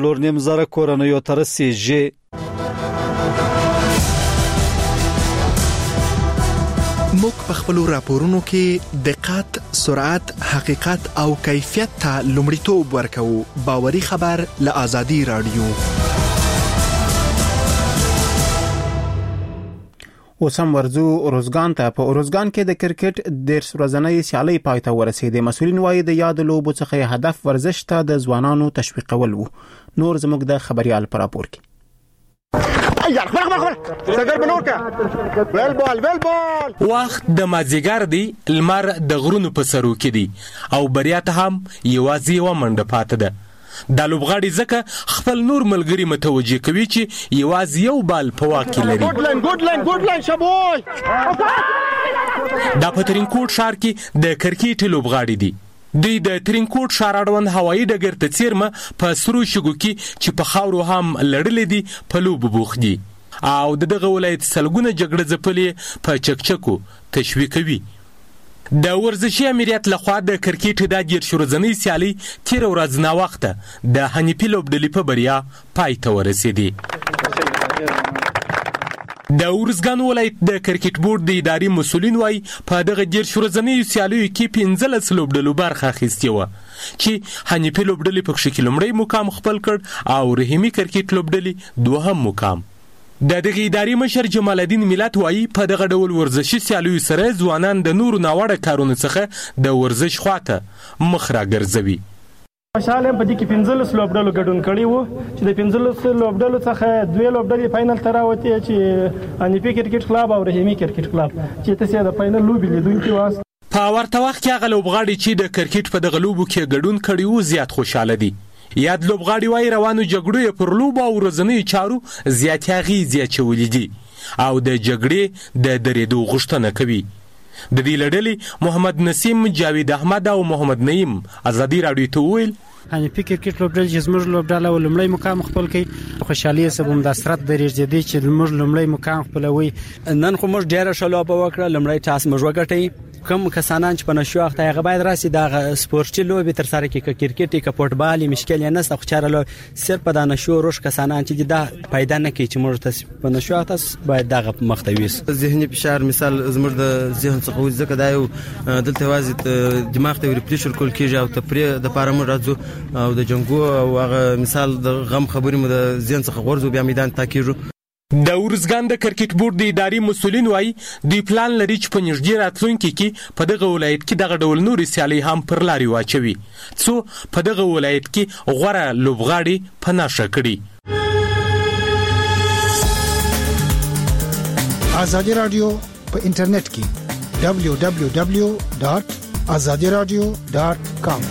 4.5 کورنیو ته رسیږي.
موږ په خپل راپورونو کې دقت، سرعت، حقیقت او کیفیت ته لومړیتوب ورکوو. باوري خبر له ازادي رادیو.
اوسم ورزو اروزګان ته. په اروزګان کې د کرکټ د ورځنۍ سیالۍ پای ته ورسېده. مسؤلین وايي د یاد لوبو څخه هدف ورزش ته د ځوانانو تشویقول وو. نور زموږ د خبريال پر راپور کې.
وخت د مازیګر دی. لمر د غرونو په سرو کې دی او بریا ته هم یوازې یو منډه پاتې ده. د لوبغاړي ځکه خپل نور ملګری متوجه کوي چې یوازې یو بال په واک کې لري. ګډ شابوي. د پترینکوټ ښار کې د کرکټ لوبغاړي دي. دوی د ترینکوټ ښار اړوند هوایي ډګر ته څیرمه په سرو شګو کې چې په خاورو هم لړلې دي په لوبو بوخت دي او دغه ولایت سلګونه جګړه ځپلې په چکچکو تشویقوي. د ورزشي امریت لخوا د کرکټ د ډیر شورزنۍ سیالي تیر ورځ نا وخته د حنیفي لوبډلې په بریا پای ته ورسېدي. د ورزګان ولایت د کرکټ بورډ د اداري مسؤلین وايي په دغه ډیر شورزنۍ سیالیو کې 15 لوبډلو برخه اخیستې و چې حنیفي لوبډلې په کې لومړی مقام خپل کړ او رحیمي کرکټ لوبډلې دوهم مقام. د دغه اداري مشر جمال الدین ملت وايي په دغه ډول ورزشي سیالیو سره ځوانان د نورو ناوړه کارونو څخه د ورزش خواته مخ راګرځوي.
خوشاله په دې کې 15 لوبډلو ګډون کړي وو چې د 15 لوبډلو څخه 2 لوبډلې فائنل ته راوتې چې انیپي کرکټ کلب او رحیمي کرکټ کلب چې تاسو د فائنل لوبې لیدونکو واست.
په ورته وخت کې هغه لوبغاړي چې د کرکټ په دغه لوبو کې ګډون کړي وو زیات خوشاله دي. یاد لوبغاړي وايي روانو جګړو پر لوبو او ورځنی چارو زیات اغیزې اچولې دي او د جګړې د درېدو غوښتنه کوي. د دې لړلې محمد نسیم، جاوید احمد او محمد نعیم ازادي رادیو ته ویل
حنیفي کرکټ لوبډله چې زموږ لوبډله ولومړی مقام خپل کړي.
خوشحالي سبم د سرت درې دي چې موږ لمړی مقام خپلوي.
نن خو موږ ډیره شلوبه وکړه، لمړی ټاس موږ وګټي. کوم کسانان چې په نشو وخت هغه باید راسي د سپورتي لوبي تر سره کې کرکټ کې فوټبال مشکل نه ست خو چارلو صرف په د نشو روش کسانان چې دا پیدا نه کوي چې موږ ته په نشو وخت باید دغه مختوي
ذهني فشار مثال زموږ د ذهن څخه ځکه دا یو دلته وازي دماغ ته ریپلیشر کول کیږي او تفریح د پاره موږ راځو او د جنگو او هغه مثال د غم خبرې مو د ذهن څخه غورځو بیا میدان تاکیږي.
د ورزګان د کرکټ بورډ د اداري مسولین وایي د پلان لري چې په نږدې راتلونکي کې په دغه ولایت کې دغه ډول نوري سیالي هم پر لاري واچوي څو په دغه ولایت کې غوړه لوبغاړي په نشه کړي.
ازادي رادیو په انټرنیټ کې www.azadiradio.com.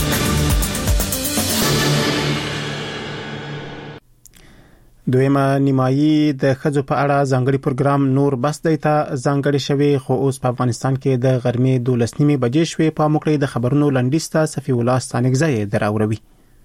دویمه نیمایي د خځو په اړه ځانګړي پروګرام نور بس دی ته ځانګړي شوی، خو اوس په افغانستان کې د غرمې 12 بجې شوي. په موکړې د خبرونو لنډیسته صفی الله ستانګزی دراوروي.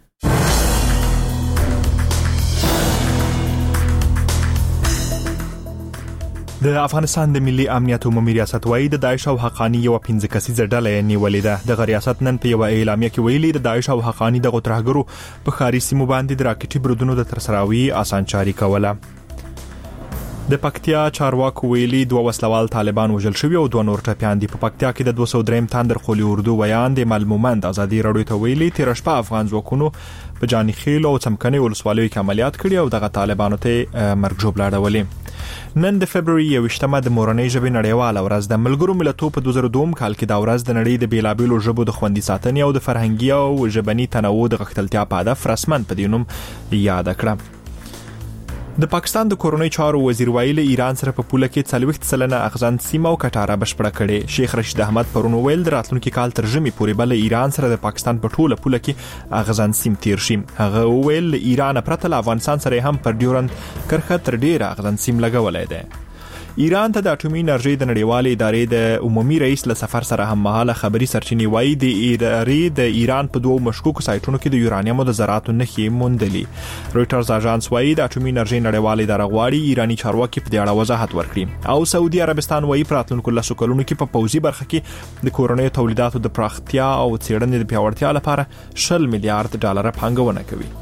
د افغانستان د ملي امنیت عمومي ریاست وایي د داعش او حقانی یو 15 کسیزه ډله نیولې ده. د ریاست نن په یو اعلامیه کې ویلي د داعش او حقانی د غترهګرو په خاري سیمو باندې د راکټي برودونو د ترسراوي آسانچاري کوله. د پکتیا چارواکو ویلي دوه وسلوال طالبان وژل شوی او دوه نور ټپيان دي. په پکتیا کې د 203 تندر خولي اردو ویان د معلومات ازادي رادیو ته ویلي تیر شپه افغان ځواکونو په جاني خیل او څمکني ولسوالیو کې عملیات کړي او دغه طالبانو ته مرګ جوړ لاړولې. نن د فبراير 28مه د مورنۍ ژبې نړیواله ورځ د ملګرو ملتونو په 2002 کال کې دا ورځ د نړۍ د بیلابېلو ژبو د خوندي ساتنې او د فرهنګي او ژبني تنوع د غښتلتیا په هدف رسمن په دینوم یاد کړه. د پاکستان د کورونی چارو وزیر ویل ایران سره په پوله کې 40% اغزن سیمه او کټاره بشپړه کړي. شیخ رشید احمد پرون ویل د راتلونکي کال ترجمه پورې بل ایران سره د پاکستان په ټوله پوله کې اغزن سیم تیر شي. هغه ویل ایران پرته له افغانستان سره هم پر ډیورند کرښه تر ډیره اغزن سیم لګولای دی. ایران ته د اټومي انرژي د نړیوالې ادارې د عمومي رئیس له سفر سره هم مهاله خبري سرچینې وایي د ادارې د ایران په دوه مشکوک سایټونو کې د یورانیم د ذراتو نښې موندلي. رويټرز اژانس وایي د اټومي انرژي نړیوالې اداره غواړي ایرانی چارواکي په دې اړه وضاحت ورکړي. او سعودي عربستان وایي په راتلونکو لسو کلونو کې په پوځي برخه کې د کورونی تولیداتو د پراختیا او څېړنې د پیاوړتیا لپاره 10 میلیارډ ډالر پانګونه کوي.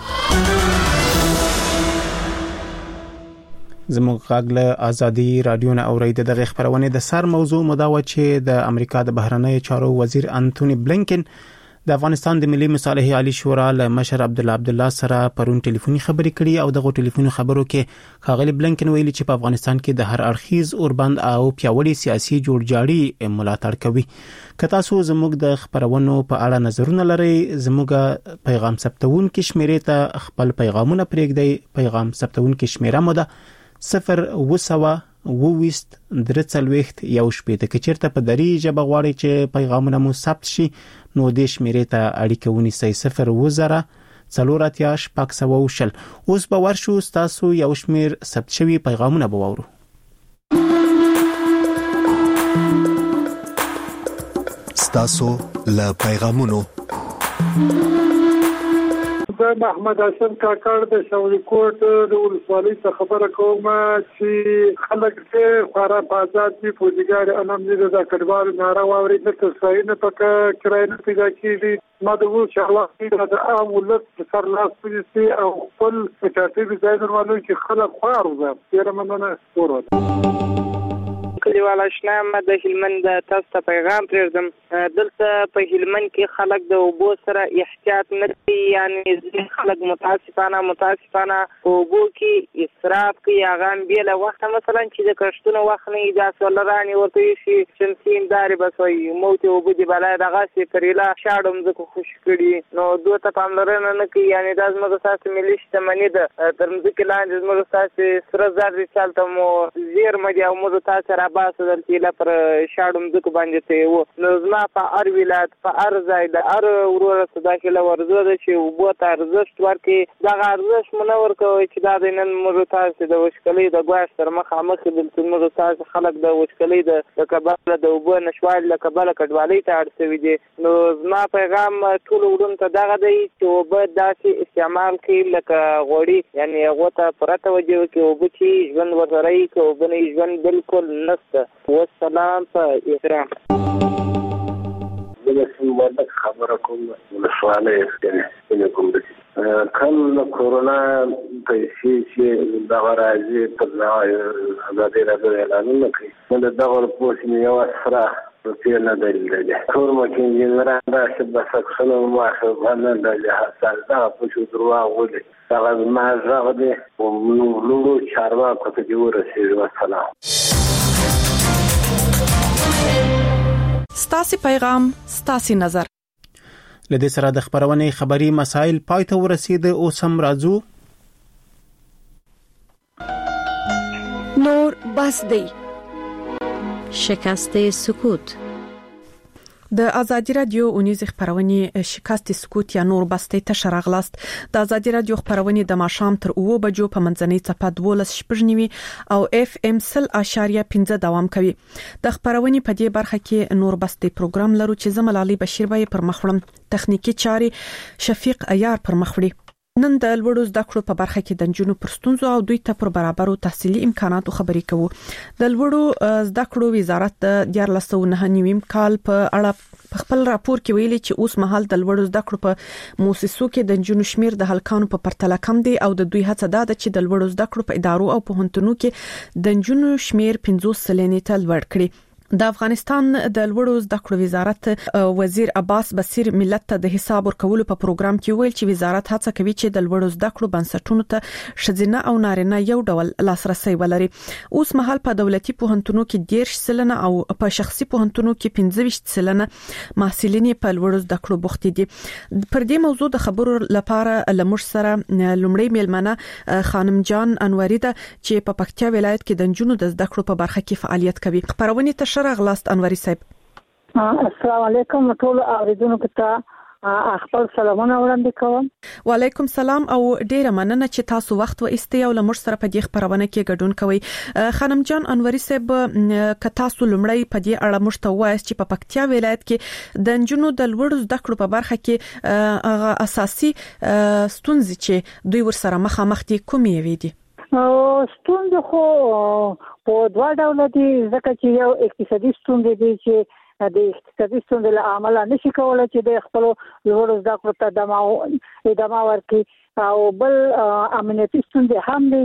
زموږ غاګله ازادي رادیو نه اورید دغه خبرونه د سر موضوع مداوه چې د امریکا د بهرنی چارو وزیر انټونی بلینکن د افغانستان د ملي مصالح عالی شورا له مشر عبدالله سره پرون ټلیفوني خبرې کړي او دغه ټلیفوني خبرو کې خاغلی بلینکن ویلي چې په افغانستان کې د هر اړخیز اوربند او پیاوړي سیاسي جوړجاړي ملاتړ کوي. که تاسو زموږ د خبرونو په اړه نظرونه لرئ زموږ پیغام ثبتون کې شمیرې ته خپل پیغامونه پرېږدئ. پیغام ثبتون کې شمیره مو ده 020 درڅلويخت یو شپې ته چیرته په دری ژبه غواړي چې پیغامونه مو ثبت شي نو د شمیرې ته اړیکه ونیسئ 020 څلوراتیا شپږ سوه وشل. اوس به ورشو تاسو یو شمیر ثبت شوی پیغامونه به واورو.
تاسو له پیغامونو
محمد حسن کاکړ د شاولي کوټ د ولسوالۍ څخه خبره کوم چې خلک چې خورا په آزاد دي فوجیګار انم دي د کډوال ناره واوري د تصویر نه پکې کرای نه پیدا کیږي. ما د وو شاله د عام ولست سر لاس پولیسي او خپل ترتیب ځای درولو چې خلک خوارو ده ډیر مننه ورته.
کلیوال آشنا ما د هلمند تاسو ته پیغام پرېږدم. دلته په هلمند کې خلک د اوبو سره احتیاط نه کوي، یعنی خلک متاسفانه په اوبو کې اسراف کوي. هغه هم بېله وخته مثلا چې د کښتونو وخت نه وي دا سولرانې ورته شي شمسي امدارې بس وایي موت اوبه دي بلای دغسې پرېله شاړو مځکو خوشي کړي نو دوی ته پاملرنه نه کوي. یعنې دا زموږ ستاسې ملي شتمني ده. تر مځکې لاندې زموږ ستاسې سره زر دي چې هلته مو زیرمه دي او موږ تاسې را عباس دلته لا پر شاړم دک باندې ته و نو زما په ار ولایت په ار ځای د ار ورور صداخله ورزو د چې وبو ته ارزښت ورکړي دا ارزښت منور کوي چې دا د نن موږ تاسو د وشکلې د ګواښ تر مخامخ د موږ تاسو خلک د وشکلې د کبل د وبو نشوال له کبل کډوالۍ ته اړتوي دي نو زما پیغام ټول وډون ته دغه دی چې وبو داسې استعمال کړي لکه غوړي یعنی هغه ته پرته وجو کې وبو چې ژوند ورسره کې وبو نه ژوند بالکل نشته والسلام په احترام
دغه څه خبره کوم مسواله یې کوم د کله کورونا پیسې چې دا راځي په آزادي راځي اعلان کوي نو دا ورپوښتنه یو سره په نه دی ټول مکین جنرال دا چې بس څنګه ماخه باندې د جهاز دا په شو دروا ولې دا ما زغدي او نو چاروا کوته دی ورسېږي والسلام
ستاسي پیغام ستاسي نظر
لدې سره د خبرونې خبري مسائل پای ته ورسید او سم راځو
نور بس دی
شکست سکوت
د ازادي رادیو اونیز خبرونه شکست سکوت یا نور بسته ته شرغلاست د ازادي رادیو خبرونه د ماشام تر 2 بجو په منځنۍ صفه 12 شپږنیوي او اف ام 0.15 دوام کوي د خبرونه په دې برخه کې نور بسته پروګرام لرو چې زملالي بشیر به پر مخړم تخنیکی چاري شفیق عیار پر مخړي نن د لوړو زده کړو په برخه کې د جنونو پرستونزو او دوی ته پر برابرو تحصیلي امکاناتو خبرې کوو د لوړو زده کړو وزارت د 1499 کال په اړه خپل راپور کې ویلي چې اوس مهال د لوړو زده کړو په موسسو کې د جنونو شمیر د هلکانو په پرتله کم دی او د دوی هڅه ده چې د لوړو زده کړو په ادارو او په هنتونو کې د جنونو شمیر 50 سلنې ته لوړ کړي د افغانستان د لوړو زده کړو وزارت وزیر عباس بصیر ملت ته د حساب ورکولو په پروګرام کې ویل چې وزارت هڅه کوي چې د لوړو زده کړو بنسټونو ته شذینه او نارینه یو ډول لاسرسي ولري اوس مهال په دولتي پوهنتونو کې 10 سلنه او په شخصي پوهنتونو کې 15 سلنه محصلین په لوړو زده کړو بوخت دي پر دې موضوع د خبرو لپاره لمر سره لومړی میلمنه خانم جان انوري ده چې په پکتیا ولایت کې د جنونو د زده کړو په برخه کې فعالیت کوي خبرونه ته غلاست انوري صاحب
السلام علیکم ټول اوریدونکو ته خپل سلامونه وړاندې کوم
وعلیکم سلام او ډیره مننه چې تاسو وخت و استي او لمر سره په دې خبرونه کې ګډون کوي خانم جان انوري صاحب ک تاسو لمړی په دې اړه مشتوایس چې په پکتیا ولایت کې د جنونو د لوړو زده کړو په برخه کې اساسي ستونزې چې دوی ورسره مخامخ دي کومې وي دي
ستونزې خو په دوه ډول دي ځکه چې یو اقتصادي ستونزې دي چې د اقتصادي ستونزې له امله نشي کولای چې د خپل لوړو زده کړو ته ادامه ورکړي او بل امنیتي ستونزې هم دي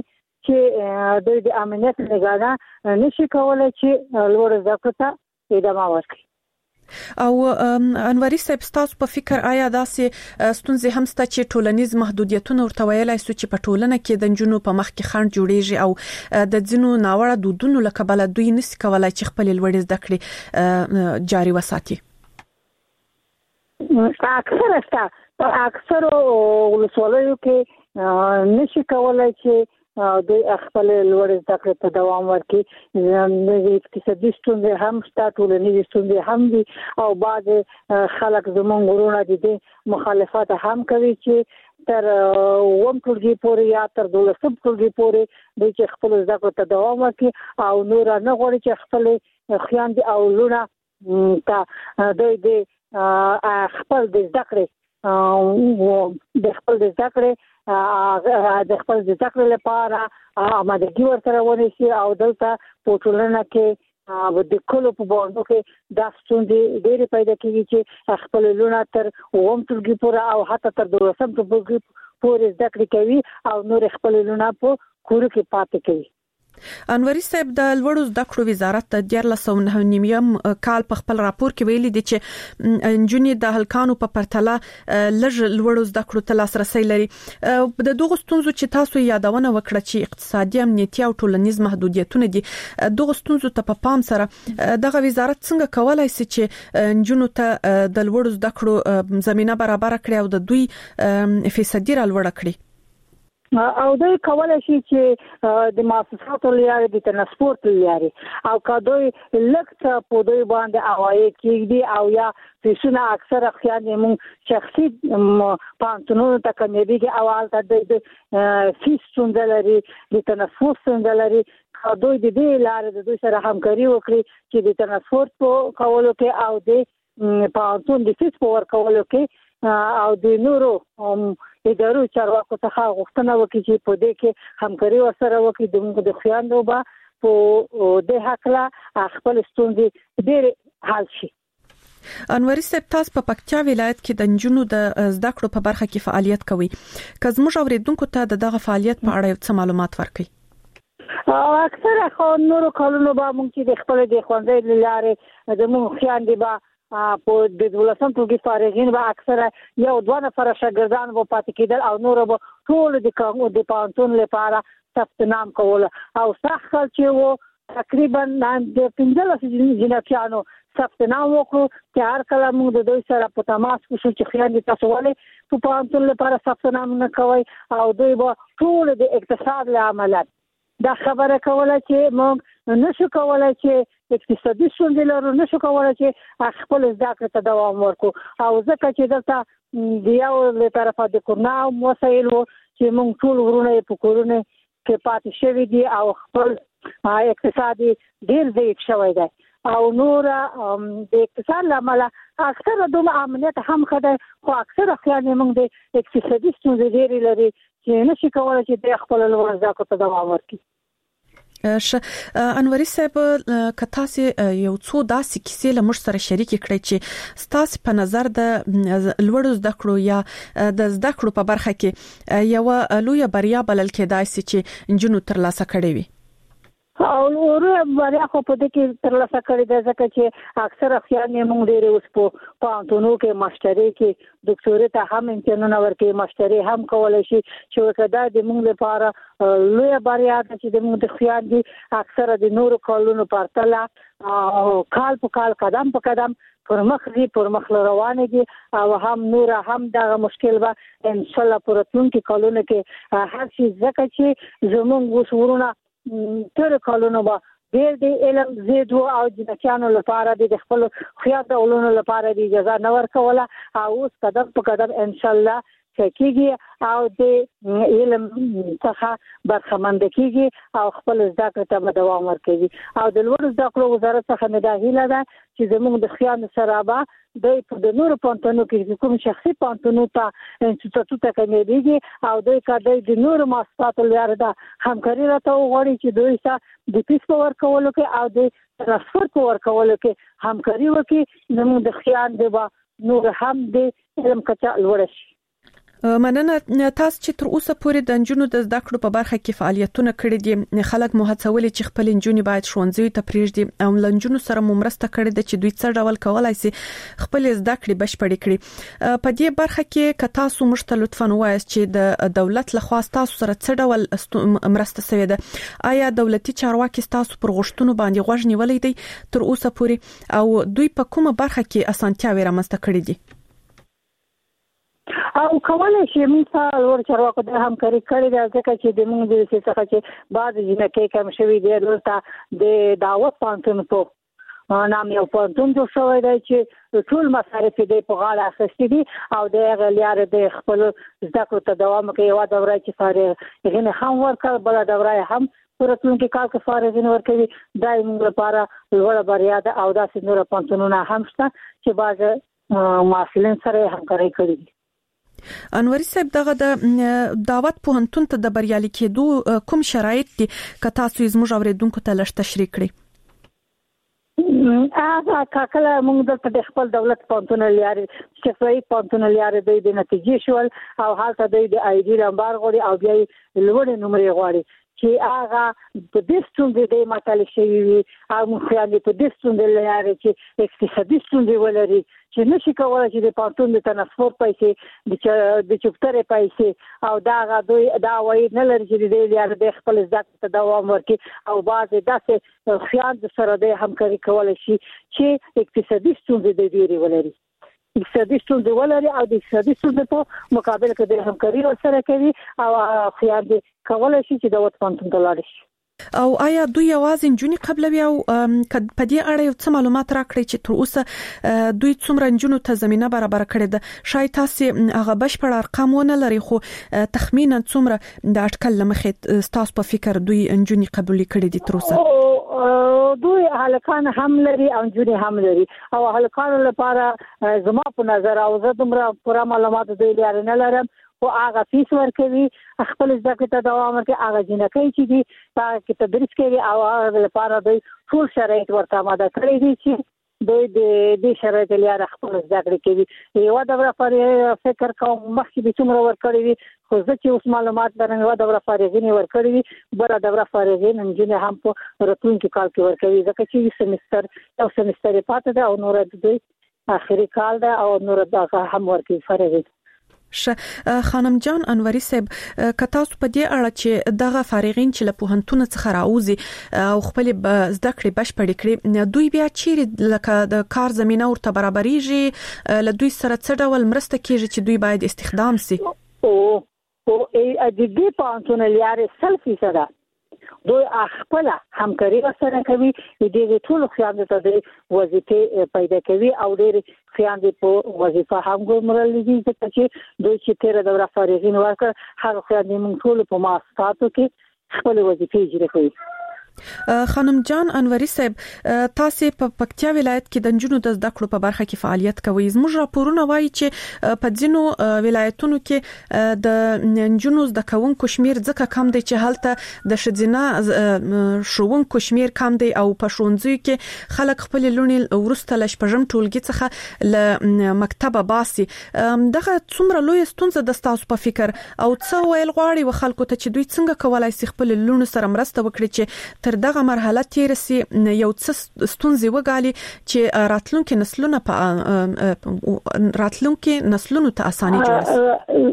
چې د امنیت نگاه نشي کولای چې لوړو زده کړو ته ادامه ورکړي
او انوري صاحب تاسو په فکر آیا داسې ستونزې هم ست چې ټولنیز محدودیتونه ورته ویلای سو چې په ټولنه کې د جنونو په مخ کې خنډ جوړیږي او د ځینو ناوړه دودونو لکه بل دوی نس کولای چې خپل لوړ زده کړې جاري وساتي
اکثر ولسوالیو کې نشي کولای چې د خپل لوړ زده کړې ته دوام ورکړي د اقتصادي ستونزې هم شته ټولنیز ستونزې هم دي او بعض خلک زموږ ورونه دي مخالفت هم کوي چې تر وم ټولګي پورې یا تر 12 ټولګي پورې د چې خپل زده کړې ته دوام ورکړي او نور نه غواړي چې خپل خويندې او لونه ته د خپل د زده کړې د خپل د زده کړې د خپل د زده کړې لپاره آمادګي ورسره ونیسي او دلته په ټولنه کې د کلو په باندې کې د ستونزې ډېرې پیدا کیږي چې خپل لونه تر وم ټولګي پورې او حتی تر 12 ټولګي پورې زده کړې کوي او نور خپل لونه په کور کې پاتې کوي
انوري صاحب د لوړو زده کړو وزارت د 1499 کال په خپل راپور کې ویلي دي چې انجونې د هلکانو په پرتله لږ لوړو زده کړو ته لاسرسي لري د دغه ستونزو چې تاسو یادونه وکړه چې اقتصادي امنیتي او ټولنیز محدودیتونه دي دغه ستونزو ته په پام سره دغه وزارت څنګه کولای شي چې انجونو ته د لوړو زده کړو زمينه برابر کړي او د دوی فیصدي را لوړ کړي
او دوی کولای شي چې د مؤسساتو لپاره د ترانسپورت لپاره او کدوې لکه په دوی باندې اوایي کېږي او یا فیسونه اکثره خیانه مون شخصي پانتونو ته کمیږي او البته د فیس څنګهلري د ترانسپورت څنګهلري دوی د دې لپاره د دوی سره همکاري وکړي چې د ترانسپورت په کولو کې او د پانتون د فیس په ورکولو کې او د نورو ادارو چارواکو څخه غوښتنه وکړي چې په دې کې همکاري ورسره وکړي د موږ د خیانو به په د حق لا خپل ستونزې ډېر حل شي.
انوري صاحب تاسو په پکتیا ولایت کې د نجونو د زده کړو په برخه کې فعالیت کوي. که زموږ اوریدونکو ته دغه فعالیت په اړه څه معلومات ورکړي؟
اکثره خو نورو کلونو به موږ چې د خپل د خوندې لارې د موږ خیان دی به په د ولسم ټولګي فارغین به اکثره یو دوه نفر شاګردان به پاتې کېدل او نور به ټول د پانتون لپاره ثبت نام کول او څخه چې وو تقریبا د 15 جنکانو ثبت نام وکړو چې هر کله موږ د دوی سره په تماس کې شو چې خیال دي تاسو ولې په پانتون لپاره ثبت نام نه کوي او دوی به ټول د اقتصاد له عملیات دا خبره کوله چې موږ نشو کولای چې اقتصادي ستونزې لرو نشو کولای چې خپل زده کړې ته دوام ورکړو او ځکه چې دلته د یو له طرفه د کورونا مسایل وو چې موږ ټول ورونه په کورونا کې پاتې شوي دي او خپل اقتصادي ډېر ضعیف شوی دی او نور د اقتصاد لامل اکثره دوه امنیت هم خدای خو اکثره خیانه موږ د اقتصادي ستونزې ډېرې لري چې نشي کولای چې د خپل لور زده کړې ته دوام ورکړي.
انوري صاحب کتاسي یو څو داسې کیسې له موږ سره شریک کړئ چې ستاسو په نظر د لوړو زده کړو یا د زده کړو په برخه کې یو لوی بریا بلل کېدای شي چې انجنونو ترلاسه کړي وي.
او ورو بریا خو په دې کې ترلاسه کړي ده ځکه چې اکثره خیانه موږ ډېر اوس په پانتونو کې ماستري کې ډاکټوري ته هم امتحانونه ورکړي ماستري هم کولای شي چې وکړه د موږ لپاره لوی بریا ده چې د موږ د خیان دي اکثره د نورو کالونو پرتله کال په کال قدم په قدم پرمخ روانه دي او هم نور هم دغه مشکل به ان شاء الله پرتونکو کالونو کې هر شي ځکه چې زموږ وسورونه تر کالونو به ډېر د علم زیدو او جنچانو لپاره د خپل خیاط علومو لپاره د اجازه نه ورکوله او اوس قدم په قدم ان شاء الله کېږي او د علم څخه برخمند کېږي او خپل زده کړې ته دوام ورکوي او د لوړ زده کړو وزارت څخه مداهله ده چې زموږ د خیان سره به د نورو پانتونو کې کوم شخصي پانتونو ته انسټیټوټ ته کېږي او دوی کډای د نورو مؤسساتو لپاره ده همکاري راته وغوړي چې دوی سره د پیس په ورکولو کې او د ترانسپورت په ورکولو کې همکاري وکړي زموږ د خیان دی نور هم د علم کچه لوړ شي.
مننه تاسو چې تر اوسه پورې د انجونو د زده کړو په برخه کې فعالیتونه کړې دي خلک مو هڅولي چې خپل انجونې باید ښوونځي ته پریږدي او لنجونو سره مو مرسته کړې ده چې دوی څه ډول کولای شي خپل زده کړې بشپړې کړي په دې برخه کې که تاسو موږ ته لطفاً ووایاست چې د دولت لخوا تاسو سره څه ډول مرسته شوې ده آیا دولتي چارواکي تاسو پر غوښتنو باندې غوږ نیولې دي تر اوسه پورې او دوی په کومه برخه کې اسانتیاوې رامنځته کړې دي
او کولای شي موږ سره ور چارواکو د همکاري کړې ده ځکه چې د موږ د څه څخه چې بعض جنکې کم شوي دي دلته د دعوت پانتون په نام یو پانتون جوړ شوی دی چې ټول مصارف دې په غاړه اخیستي دي او د غلیار د خپل زده کړو ته دوام کوي یو دوره چې فارغ غنه هم ورکړ بل دوره هم پرتونکو کال کې فارغین ورکوي دای موږ لپاره لوړ بریا ده او داسې نور پانتونونه هم شته چې بعض معلولین سره همکاري کوي.
انوري صاحب دغه د دعوت پوهنتون ته د بریالي کېدو کوم شرایط دي که تاسو زموږ اوریدونکو ته لږ تشریح کړئ؟
کله موږ د خپل دولت پوهنتون لري شفاهي پوهنتون لري د نتیجې شول او حالت د آی ډي نمبر غوړي او بیا لوړ نمبر غوړي چې هغه د دې ستونزې د مطالعه شوی وي او مخیانه په دې ستونزې لري چې اقتصادي ستونزې ولري چې نشي کولای چې د پانتون د ترانسپورت پیسې د چوپتره پیسې او دا دوی دا وایي نه لري چې د لري د خپل ځکه ته دوام ورکړي او بعضې داسې خیان سره د همکاري کولای شي چې اقتصادي ستونزې د ډېری ولري. اقتصادي ستونزې ولري او د اقتصادي ستونزې په مقابل کې د همکاري سره کوي او خیال کولای شي چې د وطن پانتون دلاري
او آیا دوی یوازې نجونې قبلوي او په دې اړه یو څه معلومات راکړي چې تر اوسه دوی څومره نجونو ته زمينه برابر کړې ده شاید تاسو هغه بشپړ ارقام ونه لري خو تخمینا څومره د اټکل لمخې تاسو په فکر دوی نجونې قبول کړي دي تر اوسه
دوی هلکان هم لري او نجونې هم لري او هلکانو لپاره زما په نظر او زه دومره پوره معلومات دوی لري نه لرم او هغه فیس ورکوي خپل ځکه ته دوام ورکوي هغه جنکې چې دي تاکي تدریس کوي او هغه لپاره دوی ټول شرایط ورته آماده کړی دي چې دوی د دې شرایط لپاره خپل ځکه کوي یو د فکر کوم مخکې د څومره ورکړي وي خو زه چې اوس معلومات لرم یو د فارغین ورکړي وي بل د فارغین انجینر هم په راتلونکي کال کې ورکوي ځکه چې سمستر یو سمستر پاتې ده او نور د اخري کال ده او نور دغه هم ورکوي فارغین
خانم جان انوري صاحب کتاسو په دې اړه چې دغه فارغین چې له پوهنتون څخه راوځي او خپل زده کړې بشپړې کړي دوی بیا چیرې لکه د کار زمينه ورته برابرېږي له دوی سره څه ډول مرسته کیږي چې دوی باید استخدام شي
او د دې پوهنتون لارې سلفي سره دوی خپل همکاري سره کوي د دې ټول خیانت ته د وظیفه پیدا کوي او ډېر خیانت په وظیفه هم ګمرل دي چې دوی چې تیر د فارغین ورکړ هغه خیانت موږ ټول په ماساتو کې خپل وظیفه اجرا کوي
خانم جان انوري صاحب تاسو په پکتیا ولایت کې د نجونو د زده کړو په برخه کې فعالیت کوي زموږ راپورونه وایي چې په ځینو ولایتونو کې د نجونو زده کوونکو شمیر ځکه کم دی چې هلته د شذینه شوونکو شمیر کم دی او په ښوونځیو کې خلک خپل لونې ورسته لشپږم ټولګي څخه ل مکتبه باسي دغه څومره لوی ستونزه د تاسو په فکر او څه ویل غواړي و خلکو ته چې دوی څنګه کولای شي خپل لونو سره مرسته وکړي چې تر دغه مرحله تیر سي یو څه ستونزې وګالي چې راتلونکي نسلونو ته اساني جوړ شي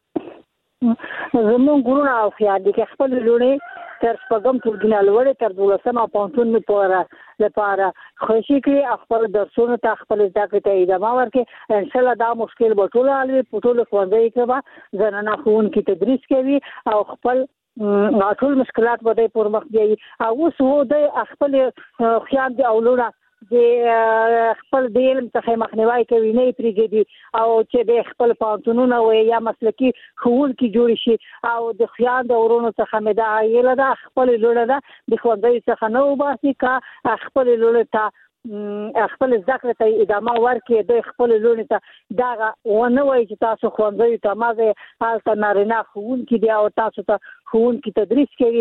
زموږ ګورونه او خیال دي خپل لونې تر پغم ټولګي لوړې تر 12 پونتون لپاره خوشي کړي خپل درسونه ته خپل ځکه ته ادامه ورکړي ان شاء الله دا مشکل به ټول حل وي په ټول ښوونځي کې به زنانه ښوونکي تدریس کوي او خپل ټول مشکلات به پر مخ دی او اوس وو د خپل خیال دی اولونه د خپل د علم څخه مخنیوي کوي نه پریږدي او چې د خپل پانتونونه او یا مسلکی ښوونکي جوړ شي او د خیال د ورونو څخه مدا یله د خپل لونه د خوندې څخه نو باسي کا خپل لونه ته خپل ذکر ته ادامه ورکړي د خپل لونې ته دا ونه وایي چې تاسو خوندې ته مازه حالت نارینه خوونکي دی او تاسو ته خوونکي تدریس کوي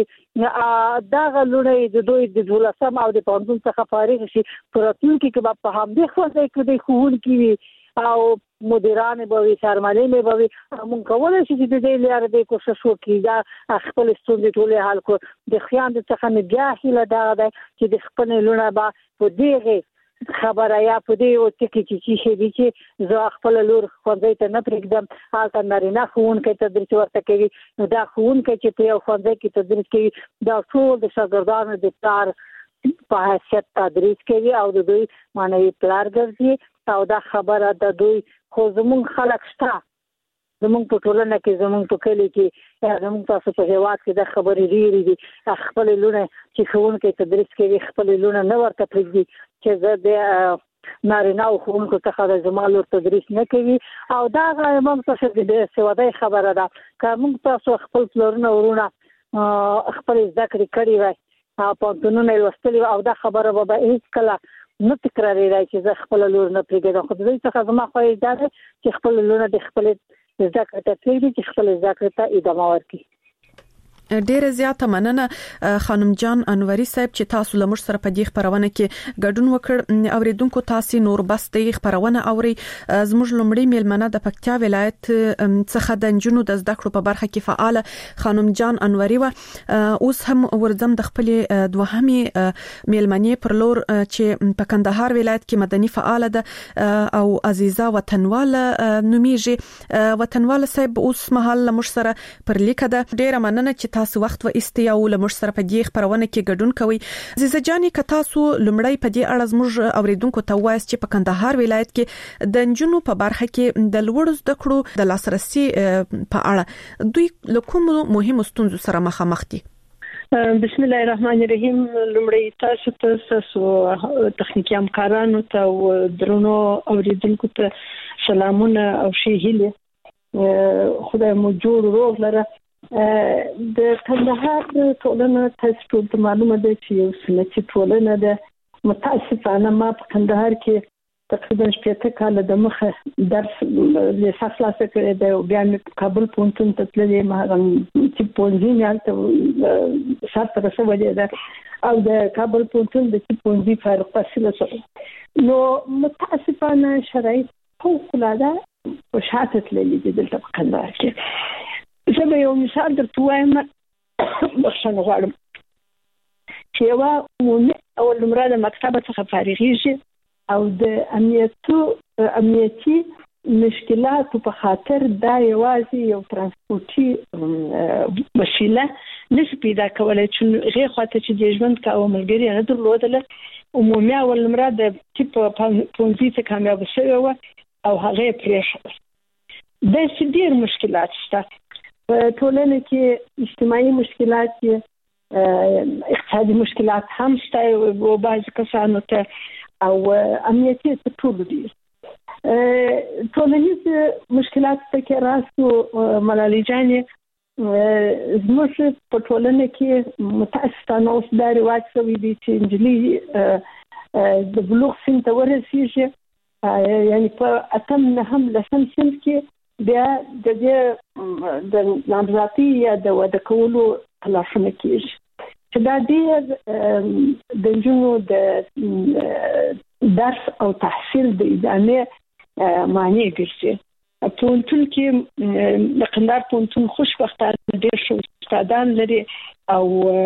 دا لونې د دوی د 12 او د 15 څخه فارغ شي پراتونکي کې په هم د خوندې کې د خوونکي وي او مدیران به وي سرمالي به وي موږ کولای شو چې د دې لپاره د کوشش وکړو دا خپل ستونزې ټول حل کو د خیان د څخه نه بیا هله دا چې د خپل لونه با په دې خبره یا په دې او چې شي چې زه خپل لور خوندې ته نه پرېږدم حالت نارینه خوونکي تدریس ورته کوي نو دا خوونکي چې په خوندې کې تدریس کوي دا ټول د شاګردانو د کار په حیثیت تدریس کوي او د دوی معنی پلار ګرځي او دا خبره د دوی خو زمونږ خلک شته زمونږ په ټولنه کې زمونږ په کلی کې زمونږ تاسو په هیواد کې د خبرې ډېرې دي خپل لونه چې ښوونکي تدریس کوي خپل لونه نه ورته پرېږدي چې زه د نارینه او ښوونکو څخه د زما لور تدریس نه کوي او دا موږ تاسو د سوادای خبره ده که موږ تاسو خپل پلرونه ورونه خپل زده کړې کړي وای پوهنتونونه لوستلي او دا خبره به هیڅ کله نه تکراري راځي چې زه خپل لور نه پرېږدم خو دوی څخه زما خو دا ده چې خپل لور د خپل زده کړې ته پرېږدي چې خپل زده کړې ته ادامه ورکړي
ډیره زیاته مننه خانم جان انوري صاحب چې تاسو لمر سره په دې خبرونه کې ګډون وکړ اوریدونکو تاسو نور بس د خبرونه اوري زموږ لمړی میلمنه د پکتیا ولایت څخه د نجونو د زده کړو په برخه کې فعال خانم جان انوري و اوس هم ورزم د خپل دوهمي میلمنې پر لور چې په کندهار ولایت کې مدني فعال ده او عزیزه وطنواله نومیږي وطنواله صاحب اوس مهال لمر سره پر لیکه ده ډیره مننه چې تاسو وخت و ایستي او لمر سره په دې خبرونه کې ګډون کوي. عزیزه جاني که تاسو لمړی په دې اړه زموږ اوریدونکو ته وایي چې په کندهار ولایت کې د نجونو په برخه کې د لوړ زده کړو د لاسرسي په اړه دوی له کومو مهمو ستونزو سره مخامخ دي؟
بسم الله الرحمن الرحیم. لمړی تاسو تخنیکی همکارانو ته او درنو اوریدونکو ته سلامونه او ښې هیلې. خدای مو جوړ روغ لره. د کندهار ټولنه تاسو ته معلومه ده چې یو سنتي ټولنه ده. متاسفانه ما په کندهار کې تقریبا 8 کال د مخه درس لیسانس لاسه کړی دی او بیا مې کابل پوهنتون ته تللی ما چې پوهنځي مې هلته سات ته رسولې ده او د کابل پوهنتون د پوهنځي فارغ التحصیل سره نو متاسفانه شرایط فوق‌العاده په شاته تللي دي دلته په کندهار کې. زه به یو مثال درته وایم بخښنه غواړم چې یوه عمومي اول لومړی د مکتبه څخه فارغېږي او د امنیتي مشکلاتو په خاطر دا یوازې یو ترانسپورتي وسیله نشي پیدا کولی چې هغې خواته چې د ژوند کوه ملګري نه درلودله. عمومي اول لومړی د طب پوهنځي ته کامیابه شوې وه او هغه یې پرېښوده. داسې ډېر مشکلات شته په ټولنه کې. اجتماعي مشکلات اقتصادي مشکلات هم شته و بعضې کسانو ته او امنیتي ته ټولو دي. ټولنیز مشکلات پکې راسو ملالۍ جانې زموږ په ټولنه کې متاسفانه اوس دا رواج شوی دی چې نجلۍ د بلوغ سن ته ورسېږي یعنی په 8 9 10 سن کې بیا د دې د نامزدۍ یا د واده کولو تلاشونه کېږي چې دا ډېر د نجونو د درس او تحصیل د ادامې معنی ګرځي. پوهنتون کې د کندهار پوهنتون خوشبختانه ډېر ښه استادان لري او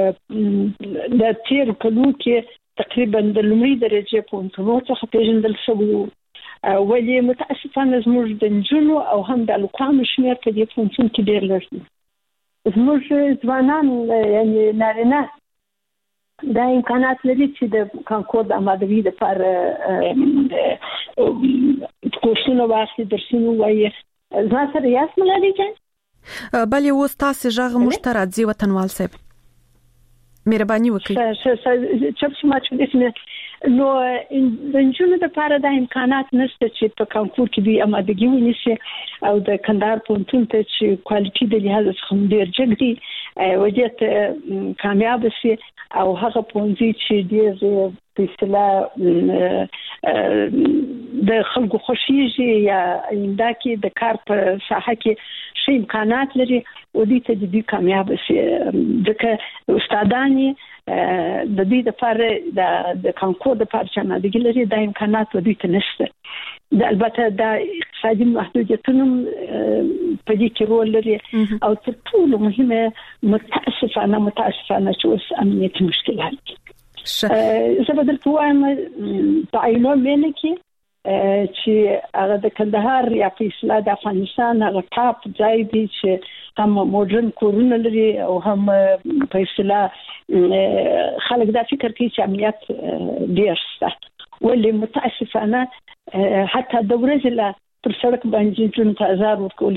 د تیر کلو کې تقریبا د لومړي درجې پوهنتونونو څخه پیژندل شوي وو. ولې متاسفانه زموږ د نجونو او هم د هلکانو شمېر په دې پوهنتون کې ډېر لږ دی. زموږ ځوانان یعنې نارینه دا امکانات لري چې د کانکور د آمادګۍ لپاره کورسونه واخلي درسونه ووایي. زما سره یاست ملالۍ جان؟
بلې اوس تاسې غږ موږ ته راځي وطنوال صاحب مهرباني وکړئ.
چپ شما چې نو د نجونو لپاره دا امکانات نشته چې په کانکور کې دوی آمادګي ونیسي او د کندهار پوهنتون ته چې کوالټي د لحاظ څخه ډېر جګ دي ودې ته کامیاب شي او هغه پوهنځي چې ډېر په اصطلاح د خلکو خوښیږي یا آینده کې د کار په ساحه کې ښه امکانات لري ودې ته د دوی کامیاب شي. ځکه استادان د دې لپاره د کانکور لپاره چې آمادګي لري دا امکانات دوی ته نشته. البته دا اقتصادي محدودیتونه په دې کې رول لري او تر ټولو مهمه متاسفانه چې اوس امنیتي مشکلات دي. زه به درته وایم په عینو مینه کې چې هغه د کندهار یا په اصطلاح د افغانستان هغه ټاپ ځای دی چې هم موډرن کورونه لري او هم په اصطلاح خلک دا فکر کوي چې امنیت ډېر شته. ولې متاسفانه حتی د ورځې لا پر سړک باندې جون ته آزار ورکول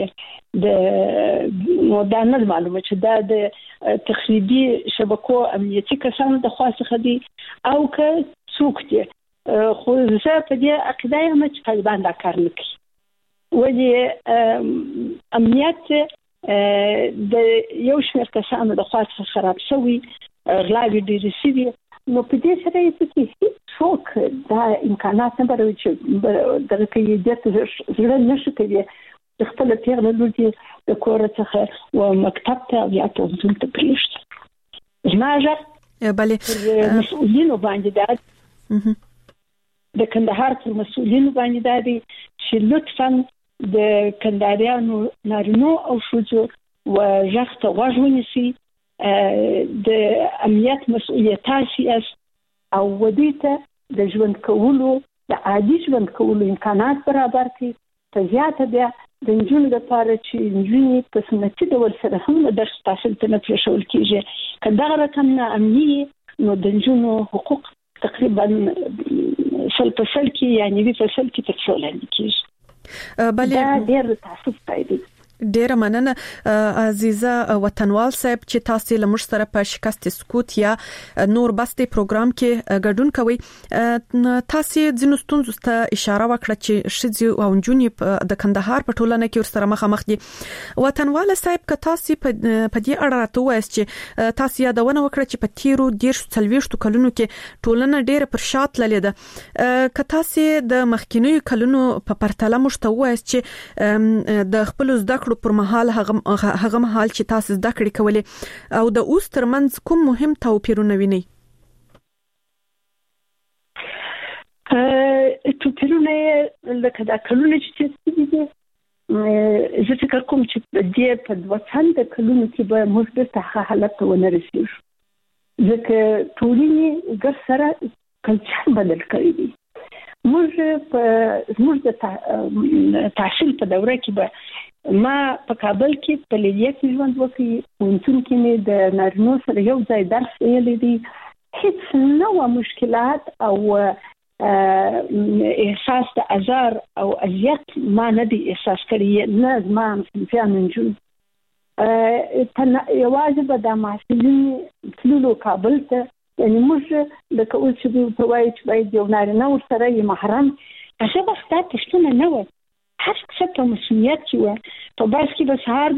کېږي. نو دا نه معلومه چې دا د تخریبي شبکو امنیتي کسانو د خوا څخه دي او که څوک دي. خو زه په دې عقیده یم چې طالبان دا کار نه کوي. ولې امنیت د یو شمېر کسانو د خوا څخه خراب شوي غلاوې ډېرې شوي نو په دې شرایطو کې هیڅوک دا امکانات نه لري چې دغه کوي دې زړه نشي کوي چې خپله پیغله لور دې د کوره څخه و مکتب ته او یا پوهنتون ته پرېږدي. زما غږ پر مسؤلینو باندې دا د کندهار پر مسؤلینو باندې دا دی چې لطفاً د کندهاریانو نارینو او ښځو غږ ته غوږ ونیسي. د امنیت مسؤلیت تاسې یاست او ودې ته د ژوند کولو د عادي ژوند کولو امکانات برابر کړي. په زیاته بیا د نجونو لپاره چې نجونې په سنتي ډول سره هم درس تحصیل ته نه پرېښول کېږي که دغه رقم نا امني نو د نجونو حقوق تقریبا 100% کې یعنی 20% کې ترڅو لاندې کېږي دا ډېر تاسف دی.
ډیره مننه عزیزه وطنوال صاحب چې تاسو له موږ سره په شکست سکوت یا نور بستي پروګرام کې ګډون کوي. تاسو ځینو ستونزو ته اشاره وکړه چې شذ او نجونې د کندهار په ټولنه کې ورسره مخامخ دي. وطنوال صاحب که تاسو په دې اړه راته وایئ چې تاسو یادونه وکړه چې په تیرو 40 کلونو کې ټولنه ډیره پر شاته تللې ده. که تاسو د مخکینیو کلونو په پرتله موږ ته وایئ چې د خپل زده پر مهال هغه مهال چې تاسو زده کړې کولې او د اوس ترمنځ کوم مهم توپیرونه وینئ؟
توپیرونه لکه دا کلونه چې دي زه فکر کوم چې په 200 کلونو کې به موږ بیرته هغه حالت ته ونه رسېږو ځکه ټولنې ګډ سره کلچر بدل کړی دی. موږ د تحصیل په دوره کې به ما په کابل کې په لیدیا کې ژوند وکړی پوهنتون کې مې د نارینو سره یو ځای درس ویلی دی. هیڅ نوع مشکلات او احساس د ازار او اذیت ما نه دی احساس کړی نه زما صنفیان نجونې یوازې به د محصلین تللو کابل ته یعنی موږ لکه اوس چې په وایي چې باید یو نارینه ورسره یې محرم هغه به ستا تشتونه نه وه هر څه په مسؤلیت کې وه. په بس کې به سهار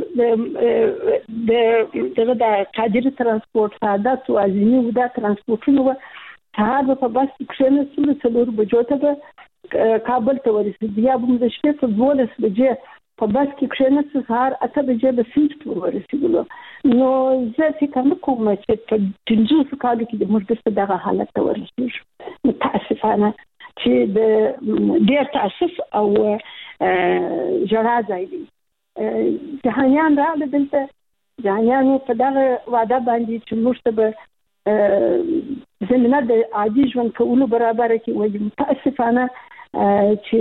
دغه د قادر ترانسپورټ سعادت او عظیمي ودا ترانسپورټونه وه سهار به په بس کې کښېنستلو 4 بجو ته به کابل ته ورسېدو یا به مو د شپې په 12 بجې په بس کې کښېنستو سهار 8 بجې به سیند پورې ورسېدلو. نو زه فکر نه کوم چې په 50 کالو کې موږ بیرته دغه حالت ته ورسېږو. متاسفانه چې د ډېر تاسف او جړا ځای دی. جهانیان راغله دلته جهانیانو په دغه وعده باندې چې موږ ته به زمینه د عادي ژوند کولو برابره کړي وایي متاسفانه چې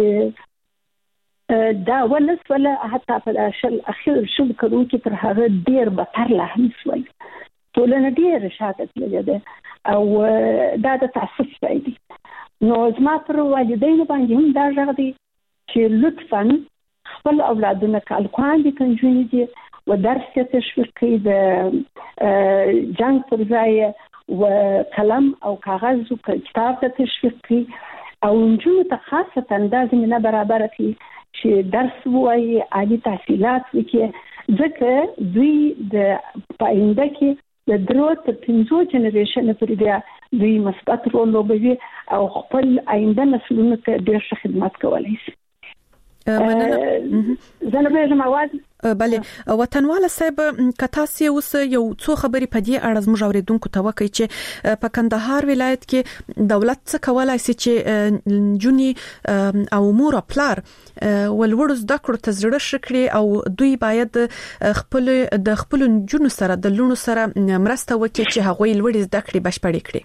دا ولسوله حتی په اخر شل کلونو کې تر هغه ډېر بدتر لا هم شول. ټولنه ډېره شاته تللې ده او دا د تاسف ځای دی. نو زما پر والدینو باندې هم دا غږ دی چې لطفاً خپل اولادونه کالکوان دي کنجونې دي و درس ته تشویق کړي د جنگ پر ځای و قلم او کاغذ او کتاب ته تشویق کړي او نجونو ته خاصه دا زمینه برابره کړي چې درس ووایي عالي تحصیلات وکړي ځکه دوی د پاینده کې د 3 تر 5 جنریشن پورې دوی مثبت رول لوبوي او خپل آینده نسلونو ته ډېر ښه خدمت کولی شي.
بله وطنواله صاحب که تاسو اوس یو څو خبرې په دې اړه زموږ اوریدونکو ته وکړئ چې په کندهار ولایت کې دولت څه کولای شي چې جونی او مور او پلار ولور زده کړو ته زړه شکړي او دوی باید د خپل جنونو سره د لونو سره مرسته وکړي چې هغه لوړ زده کړي بشپړې کړي.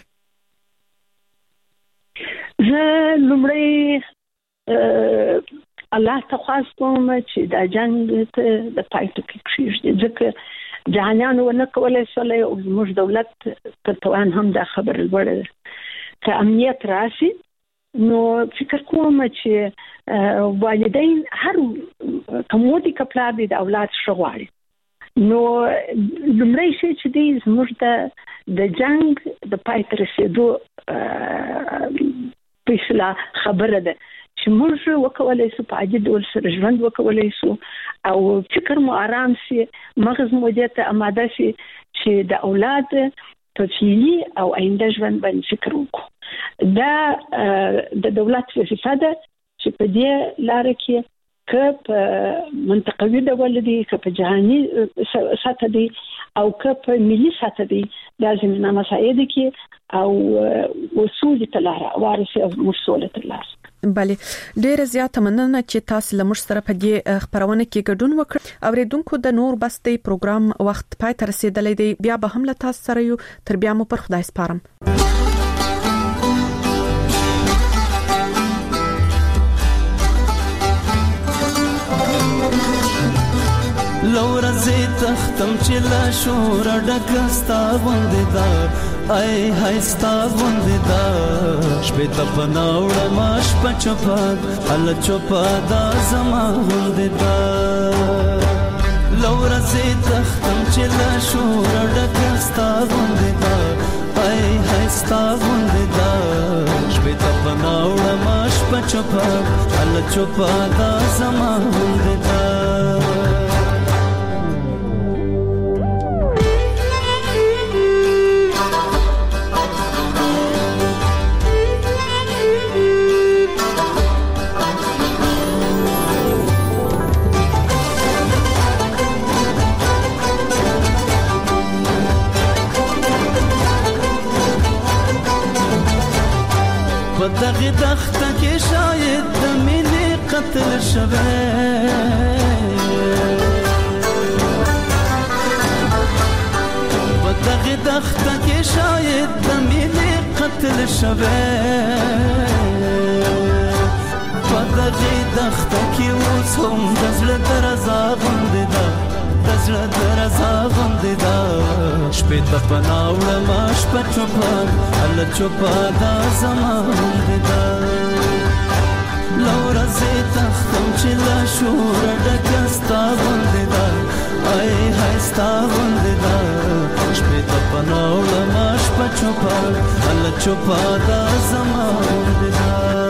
زه لومړی الله تخواست کوم چې دا جنگ د پایته کې کېږي ځکه جهانیان ونه کولای شول او موږ دولت په توان هم دا خبر لوړه که امنیت راشي نو فکر کوم چې والدین هر کومودي کپلار دي د اولاد شغواړي نو لمړی شي چې دې زموږ د جنگ د پایته رسیدو فیصله خبره ده چې موږ وکولای شو په عادي ډول سره ژوند وکولای شو او فکر مو آرام شي مغز مو دې ته آماده شي چې د اولاد تفصیلی او آینده ژوند باندې فکر وکړو. دا د دولت وظیفه ده چې په دې لار کې که په منطقوي ډول دي که په جهاني سطح دي او که په ملي سطح دي دا زمینه مساعده کې او وصول ته لار وارث او مسؤلیت لار.
بله ډیره زیاته مننه چې تاسو لمر سره په دې خبرونه کې ګډون وکړ. اوریدونکو د نور بستي پروګرام وخت پای ته رسیدلی دی بیا به هم له تاسو سره یو تر بیا مو پر خدای سپارم.
ورځې تختم چې لا شور ډکستا غوندې دا ای هاي ستا غوندې دا شپې ته پناوړه ما شپه چوپا ال چوپا دا زما غوندې دا لورځې تختم چې لا شور ډکستا غوندې دا ای هاي ستا غوندې دا شپې ته پناوړه ما شپه چوپا ال چوپا دا زما غوندې دا دغه دخته کې شاید د مینې قتل شوه په دغه دخته کې شاید د مینې قتل شوه په دغه دخته کې اوس هم د زړه درزا غوندې ده د زړه درزا غوندې ده شپې ته پناوړه ما شپه چوپا ال چوپا دا زما غوندې ده لورځې تختم چې لا شور ډکه ستا غوندې ده ای هاي ستا غوندې ده شپې ته پناوړه ما شپه چوپا ال چوپا دا زما غوندې ده